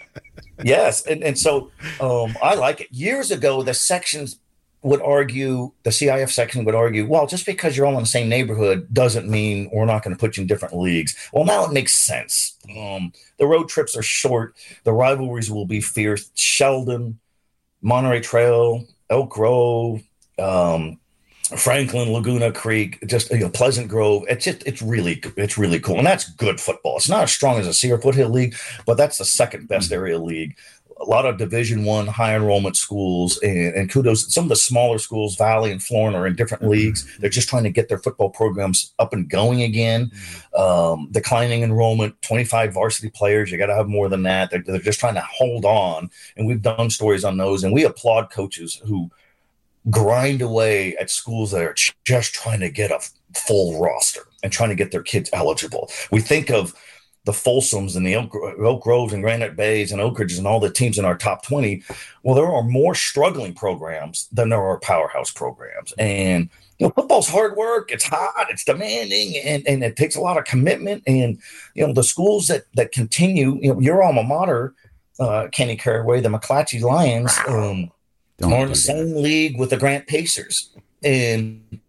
yes. And, and so um, I like it. Years ago, the sections would argue, the C I F section would argue, well, just because you're all in the same neighborhood doesn't mean we're not going to put you in different leagues. Well, now it makes sense. Um, the road trips are short. The rivalries will be fierce. Sheldon, Monterey Trail, Elk Grove, um, Franklin, Laguna Creek, just, you know, Pleasant Grove. It's just, it's really, it's really cool. And that's good football. It's not as strong as the Sierra Foothill League, but that's the second best area league. A lot of Division One high enrollment schools, and, and kudos. Some of the smaller schools, Valley and Florida, are in different leagues. They're just trying to get their football programs up and going again. Um, declining enrollment, twenty-five varsity players. You got to have more than that. They're, they're just trying to hold on. And we've done stories on those. And we applaud coaches who grind away at schools that are ch- just trying to get a f- full roster and trying to get their kids eligible. We think of the Folsoms and the Elk, Elk Groves and Granite Bays and Oak Ridges and all the teams in our top twenty. Well, there are more struggling programs than there are powerhouse programs. And, you know, football's hard work. It's hot. It's demanding. And, and it takes a lot of commitment. And, you know, the schools that, that continue, you know, your alma mater, uh, Kenny Caraway, the McClatchy Lions, um, are in the same league with the Grant Pacers. And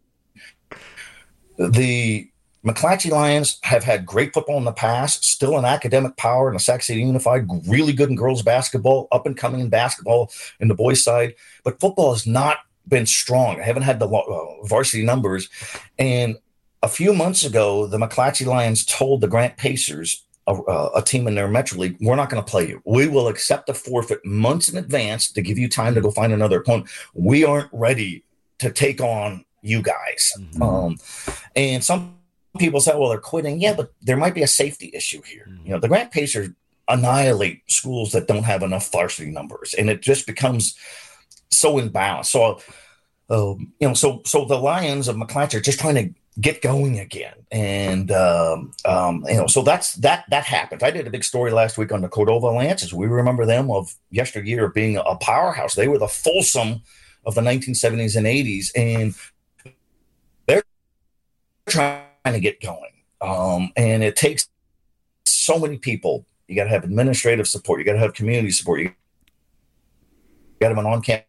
the McClatchy Lions have had great football in the past, still an academic power in the Sac City Unified, really good in girls basketball, up and coming in basketball in the boys' side. But football has not been strong. I haven't had the uh, varsity numbers. And a few months ago, the McClatchy Lions told the Grant Pacers, a, a team in their Metro League, we're not going to play you. We will accept a forfeit months in advance to give you time to go find another opponent. We aren't ready to take on you guys. Mm-hmm. Um, and some people say, well, they're quitting. Yeah, but there might be a safety issue here. Mm-hmm. You know, the Grant Pacers annihilate schools that don't have enough varsity numbers, and it just becomes so imbalanced. So, uh, you know, so so the Lions of McClatchy are just trying to get going again, and um, um, you know, so that's that that happened. I did a big story last week on the Cordova Lances. We remember them of yesteryear being a powerhouse. They were the Folsom of the nineteen seventies and eighties, and they're trying to get going. Um, and it takes so many people. You got to have administrative support. You got to have community support. You got to have an on-campus.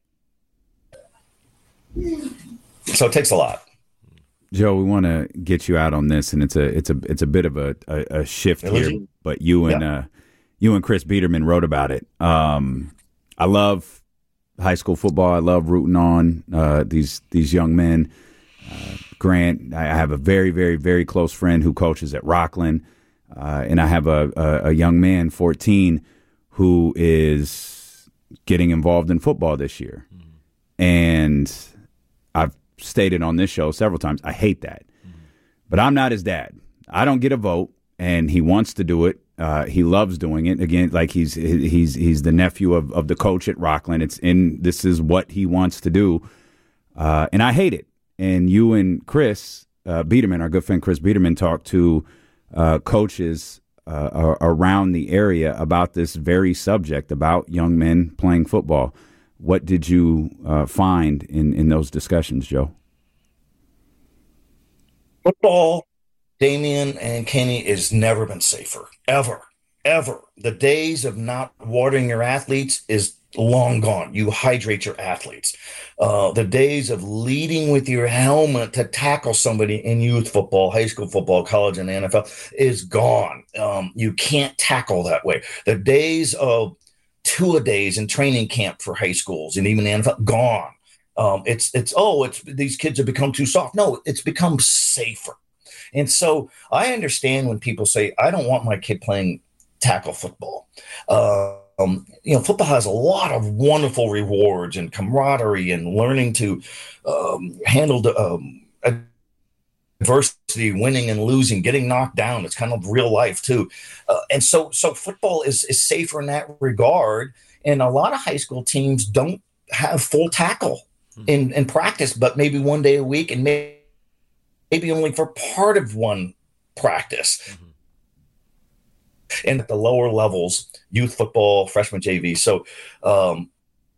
So it takes a lot. Joe, we want to get you out on this, and it's a it's a it's a bit of a, a, a shift here. But you and yeah. uh, you and Chris Biederman wrote about it. Um, I love high school football. I love rooting on uh, these these young men. Uh, Grant, I have a very, very, very close friend who coaches at Rockland, uh, and I have a, a, a young man, fourteen, who is getting involved in football this year. Mm-hmm. And I've stated on this show several times, I hate that. Mm-hmm. But I'm not his dad. I don't get a vote, and he wants to do it. Uh, he loves doing it. Again, like he's he's he's the nephew of, of the coach at Rockland. It's in this is what he wants to do, uh, and I hate it. And you and Chris uh, Biederman, our good friend Chris Biederman, talked to uh, coaches uh, around the area about this very subject, about young men playing football. What did you uh, find in, in those discussions, Joe? Football, Damian and Kenny, has never been safer, ever, ever. The days of not watering your athletes is long gone. You hydrate your athletes. Uh, the days of leading with your helmet to tackle somebody in youth football, high school football, college, and the N F L is gone. Um, you can't tackle that way. The days of two-a-days in training camp for high schools and even the N F L, gone. Um, it's, it's oh, it's these kids have become too soft. No, it's become safer. And so I understand when people say, I don't want my kid playing tackle football. Uh, um, you know, football has a lot of wonderful rewards and camaraderie and learning to um, handle the, um, adversity, winning and losing, getting knocked down. It's kind of real life too. Uh, and so so football is, is safer in that regard. And a lot of high school teams don't have full tackle in, in practice, but maybe one day a week and maybe maybe only for part of one practice. Mm-hmm. And at the lower levels, youth football, freshman J V. So um,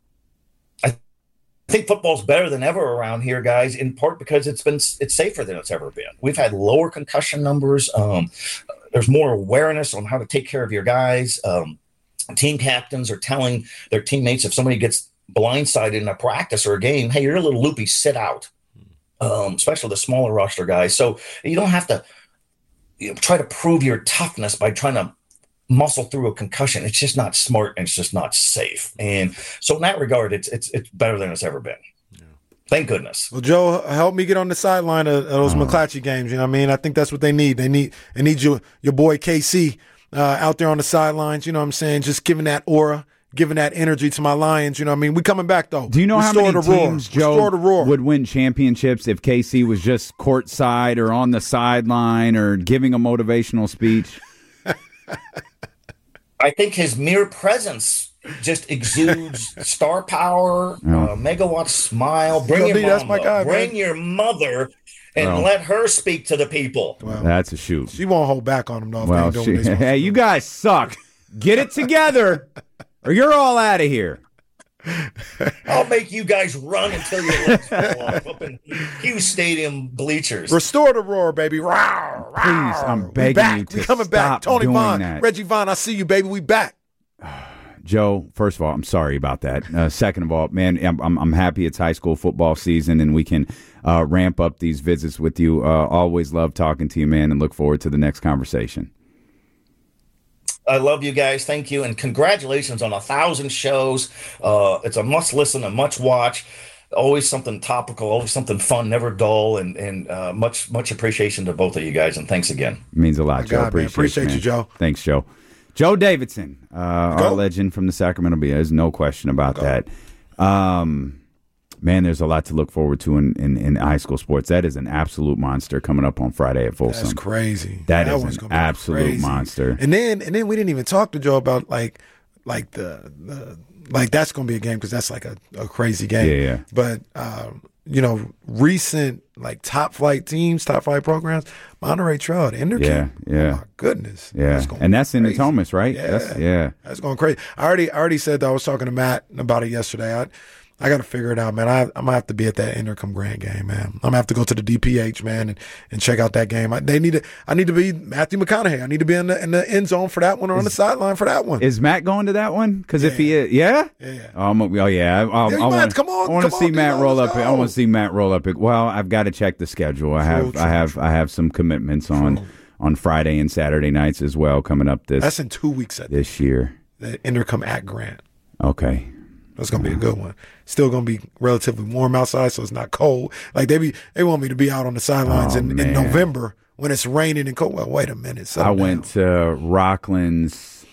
I think football's better than ever around here, guys, in part because it's been it's safer than it's ever been. We've had lower concussion numbers. Um, there's more awareness on how to take care of your guys. Um, team captains are telling their teammates if somebody gets blindsided in a practice or a game, hey, you're a little loopy, sit out. Um, especially the smaller roster guys. So you don't have to you know, try to prove your toughness by trying to muscle through a concussion. It's just not smart and it's just not safe. And so in that regard, it's it's it's better than it's ever been. Yeah. Thank goodness. Well, Joe, help me get on the sideline of, of those uh-huh. McClatchy games. You know what I mean? I think that's what they need. They need they need your your boy K C uh, out there on the sidelines. You know what I'm saying? Just giving that aura. Giving that energy to my Lions, you know what I mean? We coming back, though. Do you know Restore how many teams, Joe, roar. would win championships if K C was just courtside or on the sideline or giving a motivational speech? I think his mere presence just exudes star power, yeah. uh, megawatt smile. Bring your D, mama, that's my guy, bring man. your mother, and well, let her speak to the people. Well, that's a shoot. She won't hold back on him, though. If well, they ain't doing she, hey, you guys suck. Get it together. Or you're all out of here. I'll make you guys run until your legs fall off up in Hughes Stadium bleachers. Restore the roar, baby. Rawr, rawr. Please, I'm begging we back. you to we coming stop back. Tony doing Vaughn, that. Reggie Vaughn, I see you, baby. We back. Joe, first of all, I'm sorry about that. Uh, second of all, man, I'm, I'm I'm happy it's high school football season and we can uh, ramp up these visits with you. Uh, always love talking to you, man, and look forward to the next conversation. I love you guys. Thank you. And congratulations on a thousand shows. Uh, it's a must listen, a much watch. Always something topical, always something fun, never dull. And, and uh, much, much appreciation to both of you guys. And thanks again. It means a lot, My Joe. God, appreciate, appreciate you, you, Joe. Thanks, Joe. Joe Davidson, uh, our legend from the Sacramento Bee. There's no question about Go. that. Um, man, there's a lot to look forward to in, in, in high school sports. That is an absolute monster coming up on Friday at Folsom. That's crazy. That, that is an absolute crazy. monster. And then and then we didn't even talk to Joe about like like the, the like that's going to be a game because that's like a, a crazy game. Yeah, yeah. But um, you know, recent like top flight teams, top flight programs, Monterey Trail at Enderkin. Yeah, yeah. Oh my goodness. Yeah, that's and that's crazy. in Natomas, right? Yeah, that's, yeah. That's going crazy. I already I already said that. I was talking to Matt about it yesterday. I, I got to figure it out, man. I, I'm going to have to be at that Intercom Grant game, man. I'm going to have to go to the D P H, man, and, and check out that game. I, they need to, I need to be Matthew McConaughey. I need to be in the, in the end zone for that one or is, on the sideline for that one. Is Matt going to that one? Because yeah. if he is, yeah? Yeah. Um, oh, yeah. I, I, yeah I want come on, I want to see on, Matt roll up. Go. I want to see Matt roll up. Well, I've got to check the schedule. I have, true, I have, true. I have some commitments on, True. on Friday and Saturday nights as well coming up this. That's in two weeks. At this year. The Intercom at Grant. Okay. That's gonna be a good one. Still gonna be relatively warm outside, so it's not cold. Like they be, they want me to be out on the sidelines Oh, in, in November when it's raining and cold. Well, wait a minute. I settle went down. to Rockland's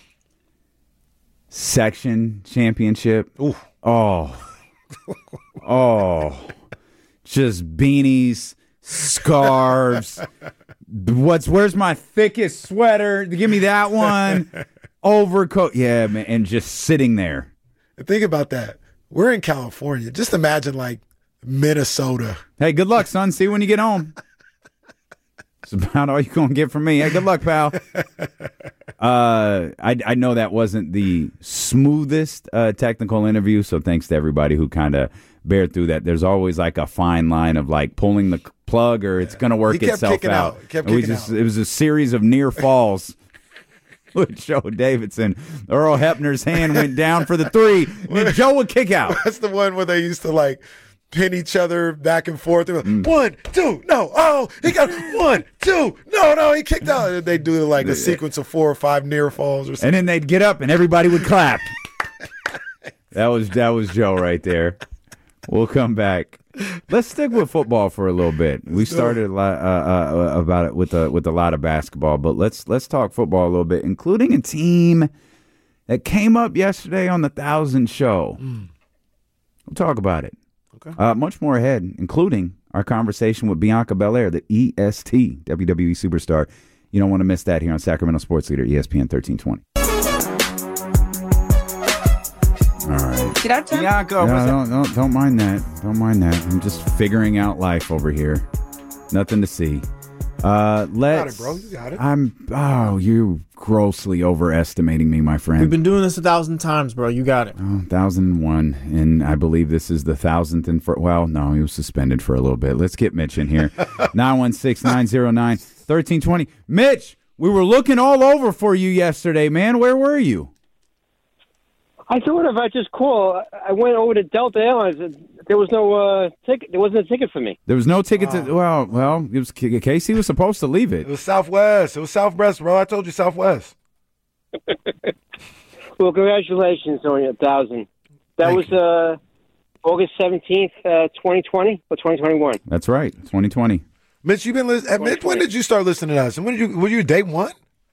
section championship. Ooh. Oh, oh, just beanies, scarves. What's where's my thickest sweater? Give me that one. Overcoat, yeah, man, and just sitting there. Think about that. We're in California. Just imagine like Minnesota. Hey, good luck, son. See you when you get home. It's about all you're going to get from me. Hey, good luck, pal. Uh, I, I know that wasn't the smoothest uh, technical interview, so thanks to everybody who kind of bared through that. There's always like a fine line of like pulling the plug or it's going to work He kept itself kicking out. out. He kept And we kicking just, out. It was a series of near falls with Joe Davidson. Earl Hepner's hand went down for the three, and Joe would kick out. That's the one where they used to like pin each other back and forth. They were like, Mm. one, two, no, oh, he got one, two, no, no, he kicked out. And they do like a sequence of four or five near falls or something. And then they'd get up and everybody would clap. That was that was Joe right there. We'll come back. Let's stick with football for a little bit. We started a lot, uh, uh, about it with a with a lot of basketball, but let's let's talk football a little bit, including a team that came up yesterday on the Thousand Show. Mm. We'll talk about it. Okay. Uh, much more ahead, including our conversation with Bianca Belair, the E S T W W E superstar. You don't want to miss that here on Sacramento Sports Leader, E S P N thirteen twenty. All right. Did I turn? Bianca, no, don't, don't, don't mind that. Don't mind that. I'm just figuring out life over here. Nothing to see. Uh, let's. You got it, bro. You got it. I'm. Oh, you grossly overestimating me, my friend. We've been doing this a thousand times, bro. You got it. Oh, thousand one, and I believe this is the thousandth and for. Well, no, he was suspended for a little bit. Let's get Mitch in here. nine one six, nine zero nine, one three two zero. Mitch, we were looking all over for you yesterday, man. Where were you? I thought if I just call, I went over to Delta Airlines. There was no uh, ticket. There wasn't a ticket for me. There was no ticket to. Well, well, it was Casey was supposed to leave it. It was Southwest. It was Southwest, bro. I told you Southwest. Well, congratulations on your thousand. That Thank was you. uh, August seventeenth, uh, twenty twenty or twenty twenty-one. That's right, twenty twenty. Mitch, you been listening. Mitch, when did you start listening to us? And when did you? Were you day one?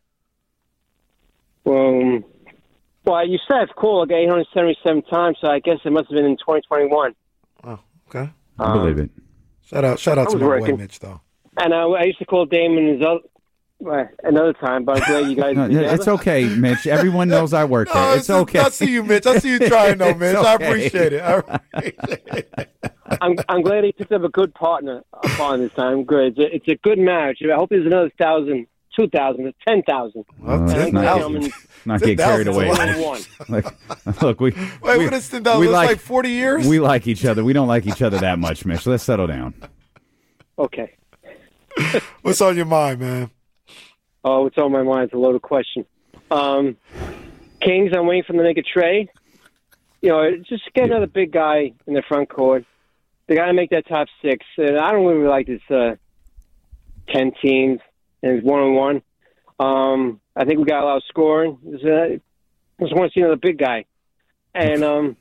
Um, well, you said I've called like eight hundred seventy-seven times, so I guess it must have been in twenty twenty-one. Oh, okay. I believe it. Shout out, shout out I to was my boy working. Mitch, though. And I, I used to call Damon his other, well, another time, but I'm glad you guys. No, together. it's okay, Mitch. Everyone knows I work No, there. It's okay. I see you, Mitch. I see you trying, though, It's Mitch. I okay. appreciate it. I appreciate it. I'm I'm glad he picked up a good partner upon this time. Good. It's a, it's a good marriage. I hope there's another thousand, two thousand, ten thousand. Well, Uh, ten let's not thousand. get, not get carried away. One. Like, look, we Wait, we, what is ten thousand? we It's like like forty years? we like each other. We don't like each other that much, Mitch. Let's settle down. Okay. What's on your mind, man? Oh, what's on my mind? It's a loaded question. Um, Kings, I'm waiting for them to make a trade. You know, just get another big guy in the front court. They got to make that top six. And I don't really like this uh, ten teams and it's one on one. Um, I think we got a lot of scoring. Just, uh, just want to see another big guy. And um,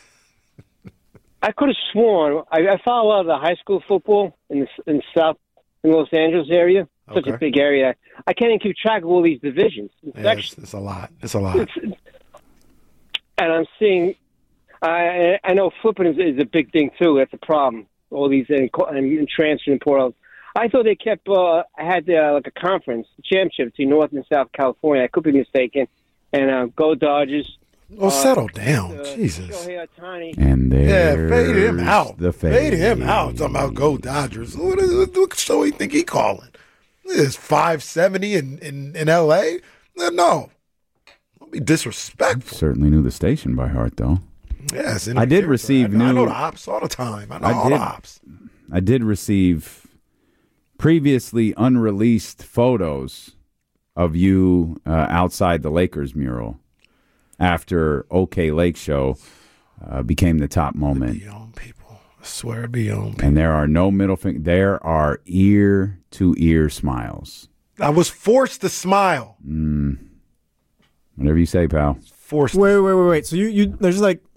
I could have sworn I, I follow a lot of the high school football in the in the South in the Los Angeles area. Such Okay. a big area. I can't even keep track of all these divisions. It's Yeah, actually- it's, it's a lot. It's a lot. it's, and I'm seeing. I I know flipping is, is a big thing too. That's a problem. All these and, and transfer and portals. I thought they kept uh, had uh, like a conference championship between North and South California. I could be mistaken. And uh, go Dodgers. Well, uh, settle down. uh, Jesus. Shohei Ohtani. And Yeah, there's fade him out. The fade. Fade him out. Talking about go Dodgers. What, is, what show he think he calling? This five seventy in, in, in L A? No. Don't be disrespectful. Certainly knew the station by heart, though. Yes, I did receive I know, I know new- the ops all the time. I know I all did. the ops. I did receive previously unreleased photos of you uh, outside the Lakers mural after OK Lake Show uh, became the top moment. Be on people. I swear it be on people. And there are no middle finger. There are ear to ear smiles. I was forced to smile. Mm. Whatever you say, pal. Forced. Wait, wait, wait, wait. So you, you there's like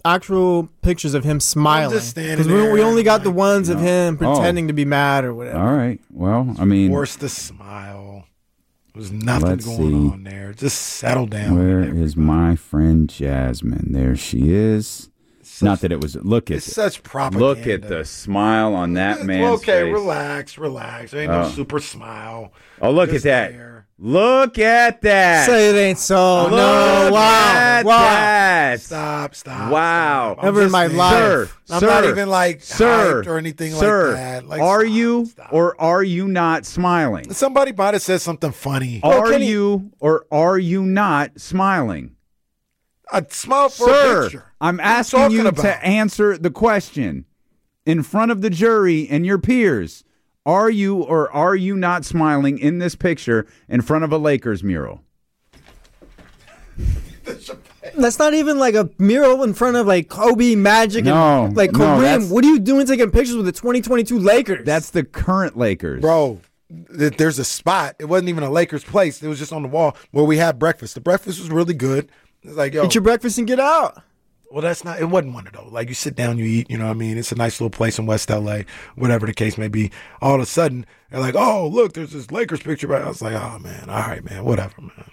actual pictures of him smiling. just standing Because we, there, we only got the like, ones of no. him pretending to be mad or whatever. All right. Well, I mean, Force the smile. There's nothing Let's going see. on there. Just settle down. where everybody. is my friend Jasmine? There she is. Not that it was. Look at It's it. such propaganda. Look at the smile on that man's Okay, face. relax, relax. There ain't Oh. no super smile. Oh, look Just at that. there. Look at that. Say it ain't so. Look no, wow. at wow. that. Stop, stop. Wow. stop. I'm Never in just my saying. life. Sir, I'm sir, not even like sir, hyped or anything sir, like that. Like, are stop, you stop. or are you not smiling? Somebody might have said something funny. Are Kenny- you or are you not smiling? I smile for a Sir, picture. I'm What are you asking talking you about? to answer the question in front of the jury and your peers. Are you or are you not smiling in this picture in front of a Lakers mural? That's not even like a mural in front of like Kobe, Magic, No, and like no, Kareem. that's- What are you doing taking pictures with the twenty twenty-two Lakers? That's the current Lakers. Bro, th- there's a spot. It wasn't even a Lakers place. It was just on the wall where we had breakfast. The breakfast was really good. It's like, yo, Eat your breakfast and get out. well, that's not, it wasn't one of those. Like, you sit down, you eat, you know what I mean? It's a nice little place in West L A, whatever the case may be. All of a sudden, they're like, oh, look, there's this Lakers picture. I was like, oh, man, all right, man, whatever, man.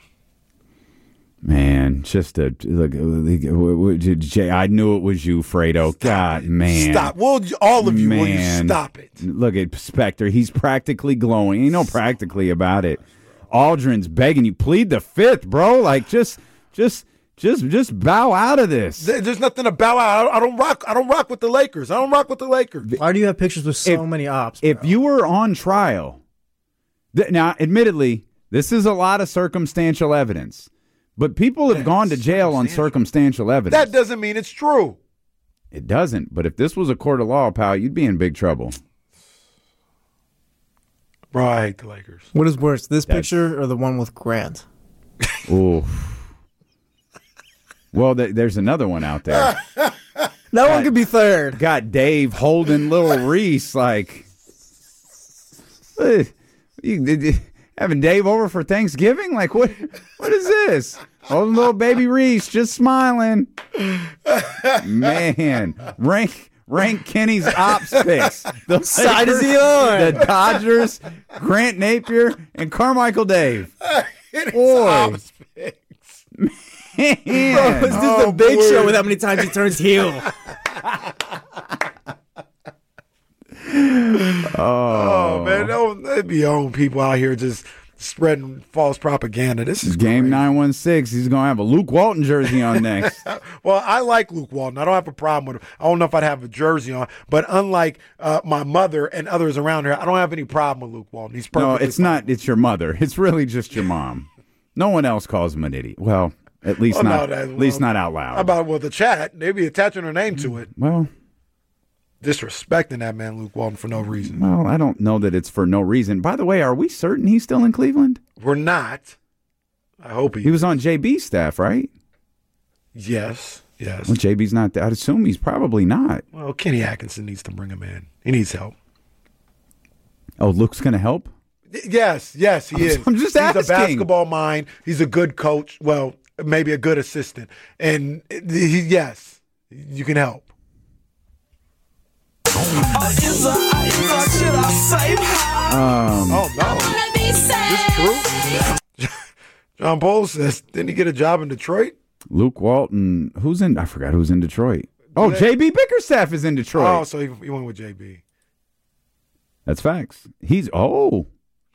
Man, just a look. Jay, I knew it was you, Fredo. God, man, Stop. Well, all of you, will you Man. stop it? Look at Spectre. He's practically glowing. Ain't no practically about it. Aldrin's begging you, plead the fifth, bro. Like just, just, just, just bow out of this. There- There's nothing to bow out. I don't, I don't rock. I don't rock with the Lakers. I don't rock with the Lakers. Why do you have pictures with so If- many ops? If bro? you were on trial, th- now, admittedly, this is a lot of circumstantial evidence, but people have Yeah, gone to jail on circumstantial evidence. That doesn't mean it's true. It doesn't. But if this was a court of law, pal, you'd be in big trouble. Bro, I hate the Lakers. What is worse, this That's- picture or the one with Grant? Ooh. Well, th- there's another one out there. That one could be third. Got Dave holding little Reese like. eh, You, did you- having Dave over for Thanksgiving? Like what? What is this? Holding little baby Reese, just smiling. Man, rank rank Kenny's ops picks. The Side is Lakers, he on? The Dodgers, Grant Napier, and Carmichael Dave. Boy, Ops picks. Bro, man. is this Oh, the big boy. show with how many times he turns heel? Oh, man, don't let be on people out here just spreading false propaganda. This is Game crazy. nine one six. He's gonna have a Luke Walton jersey on next. Well, I like Luke Walton. I don't have a problem with him. I don't know if I'd have a jersey on, but unlike uh, my mother and others around here, I don't have any problem with Luke Walton. He's perfectly No, it's fine. not. It's your mother. It's really just your mom. No one else calls him an idiot. Well, at least Well, no, not. that- at least well, not out loud. How about with the chat? They'd be attaching her name to it. well, Disrespecting that man, Luke Walton, for no reason. well, I don't know that it's for no reason. By the way, are we certain he's still in Cleveland? We're not. I hope he, He was on J B's staff, right? Yes, yes. Well, J B's not. there. I'd assume he's probably not. Well, Kenny Atkinson needs to bring him in. He needs help. Oh, Luke's gonna help. Yes, yes, he is. I'm just He's asking. a basketball mind. He's a good coach. Well, maybe a good assistant. And he, yes, you can help. Um, Oh no, is this true? John Paul says, didn't he get a job in Detroit? Luke Walton. Who's in? I forgot who's in Detroit. Oh, They- J B Bickerstaff is in Detroit. Oh, so he, he went with J B. That's facts. He's oh,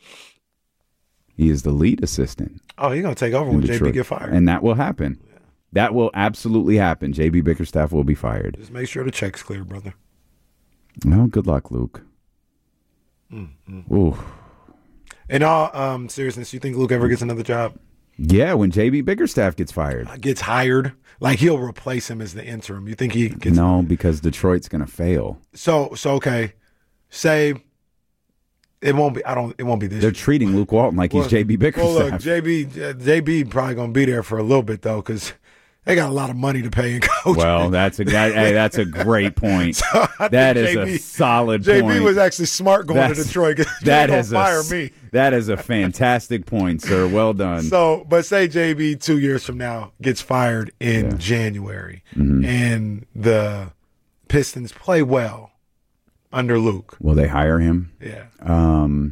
he is the lead assistant. Oh, he's gonna take over in when J B Detroit. get fired. And that will happen. That will absolutely happen. J B Bickerstaff will be fired. Just make sure the check's clear, brother. Well, good luck, Luke. Mm-hmm. Ooh. In all um, seriousness, you think Luke ever gets another job? Yeah, when J B Bickerstaff gets fired. Uh, Gets hired? Like he'll replace him as the interim. You think he gets No, because Detroit's going to fail. So so okay. Say it won't be I don't it won't be this They're year. treating Luke Walton like he's Well, J B Bickerstaff. Well, look, J B uh, J B probably gonna be there for a little bit though, because they got a lot of money to pay in coaching. Well, that's a that, hey, that's a great point. So that is J B, a solid J B point. J B was actually smart going that's, to Detroit. That is fire a, me. That is a fantastic point, sir. Well done. So, but say J B two years from now gets fired in yeah. January, mm-hmm. and the Pistons play well under Luke. Will they hire him? Yeah. Um.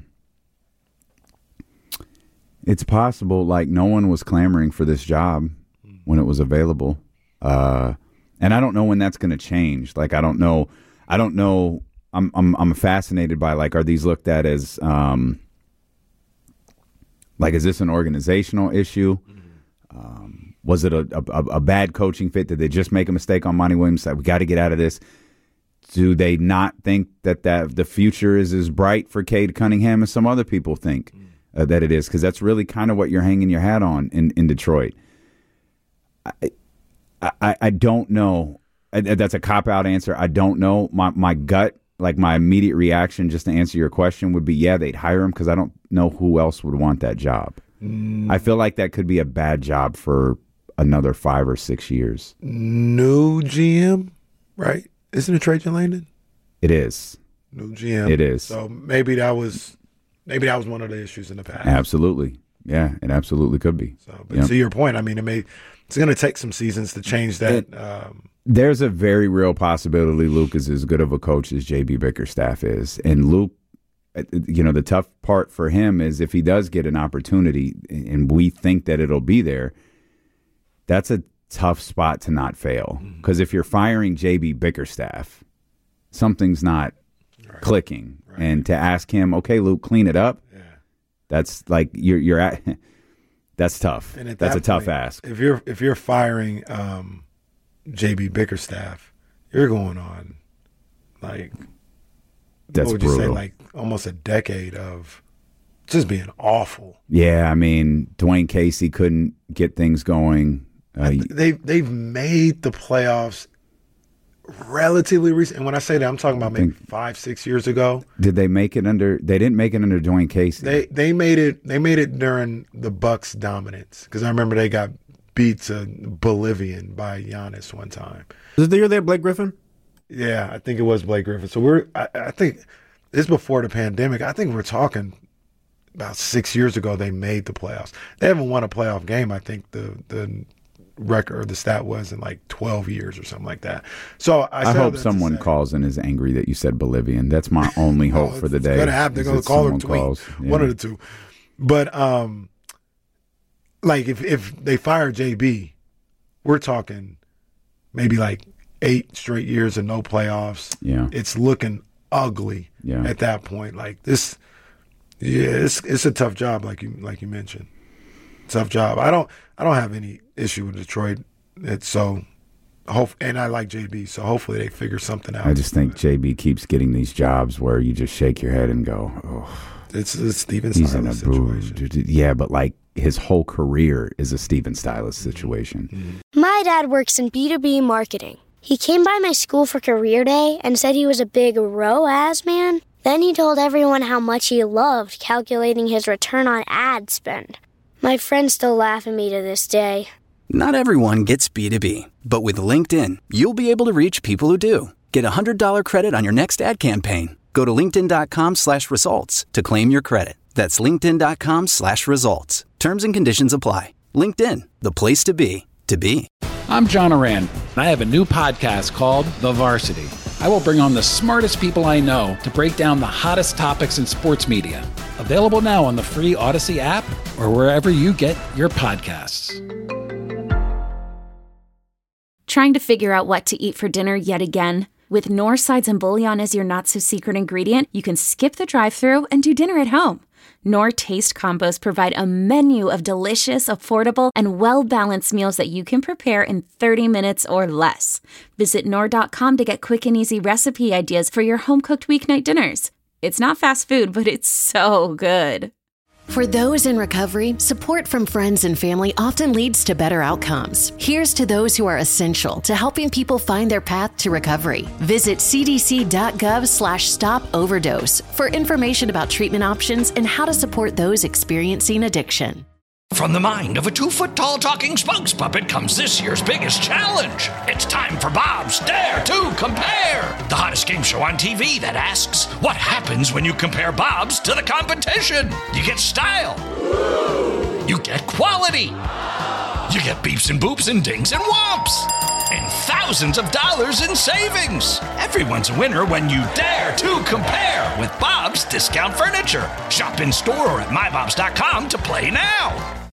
It's possible. Like, no one was clamoring for this job when it was available, uh, and I don't know when that's going to change. Like, I don't know. I don't know. I'm I'm I'm fascinated by, like, are these looked at as um, like, is this an organizational issue? Um, was it a, a a bad coaching fit? Did they just make a mistake on Monty Williams? Like, we got to get out of this. Do they not think that that the future is as bright for Cade Cunningham as some other people think? Uh, that it is, because that's really kind of what you're hanging your hat on in, in Detroit. I, I I don't know. I, that's a cop-out answer. I don't know. My my gut, like my immediate reaction, just to answer your question, would be, yeah, they'd hire him, because I don't know who else would want that job. Mm. I feel like that could be a bad job for another five or six years. New G M, right? Isn't it Trajan Langdon? It is. New G M. It is. So maybe that was... Maybe that was one of the issues in the past. Absolutely. Yeah, it absolutely could be. So, but yep. to your point, I mean, it may, it's going to take some seasons to change that. It, um, there's a very real possibility Luke is as good of a coach as J B Bickerstaff is. And Luke, you know, the tough part for him is if he does get an opportunity and we think that it'll be there, that's a tough spot to not fail. Because mm-hmm. if you're firing J B Bickerstaff, something's not right. clicking. Right. And to ask him, okay, Luke, clean it up. Yeah. That's like you're you're at. That's tough. And at that's that a tough point, ask. If you're if you're firing um, J B Bickerstaff, you're going on like that's what would brutal. you say, like almost a decade of just being awful. Yeah, I mean, Dwayne Casey couldn't get things going. Uh, they they've made the playoffs relatively recent, and when I say that, I'm talking about maybe five, six years ago. Did they make it under? They didn't make it under Dwayne Casey. They they made it. They made it during the Bucks' dominance, because I remember they got beat to Bolivian by Giannis one time. Was it the year they had Blake Griffin? Yeah, I think it was Blake Griffin. So we're. I, I think this is before the pandemic. I think we're talking about six years ago. They made the playoffs. They haven't won a playoff game. I think the the. record or the stat was in like twelve years or something like that. So I, I hope someone calls and is angry that you said Bolivian. That's my only hope oh, for the day. Gonna have, they're going to call or tweet. Calls. Yeah. One of the two. But um, like if if they fire J B, we're talking maybe like eight straight years of no playoffs. Yeah, it's looking ugly. Yeah. At that point, like this, yeah, it's it's a tough job, like you like you mentioned. Tough job. I don't I don't have any issue with Detroit. It's so hope and I like J B, so hopefully they figure something out. I just think J B keeps getting these jobs where you just shake your head and go, oh. It's a Steven Silas situation. Yeah, but like his whole career is a Steven Silas situation. Mm-hmm. My dad works in B two B marketing. He came by my school for career day and said he was a big R O A S man. Then he told everyone how much he loved calculating his return on ad spend. My friends still laugh at me to this day. Not everyone gets B two B, but with LinkedIn, you'll be able to reach people who do. Get a one hundred dollars credit on your next ad campaign. Go to linkedin.com slash results to claim your credit. That's linkedin.com slash results. Terms and conditions apply. LinkedIn, the place to be, to be. I'm John Oran, and I have a new podcast called The Varsity. I will bring on the smartest people I know to break down the hottest topics in sports media. Available now on the free Odyssey app or wherever you get your podcasts. Trying to figure out what to eat for dinner yet again? With Knorr sides and bouillon as your not-so-secret ingredient, you can skip the drive-thru and do dinner at home. Knorr Taste Combos provide a menu of delicious, affordable, and well-balanced meals that you can prepare in thirty minutes or less. Visit Knorr dot com to get quick and easy recipe ideas for your home-cooked weeknight dinners. It's not fast food, but it's so good. For those in recovery, support from friends and family often leads to better outcomes. Here's to those who are essential to helping people find their path to recovery. Visit cdc.gov slash stop overdose for information about treatment options and how to support those experiencing addiction. From the mind of a two-foot-tall talking spokes puppet comes this year's biggest challenge. It's time for Bob's Dare to Compare, the hottest game show on T V that asks, what happens when you compare Bobs to the competition? You get style. You get quality. You get beeps and boops and dings and whomps. And thousands of dollars in savings. Everyone's a winner when you dare to compare with Bob's Discount Furniture. Shop in store or at my bobs dot com to play now.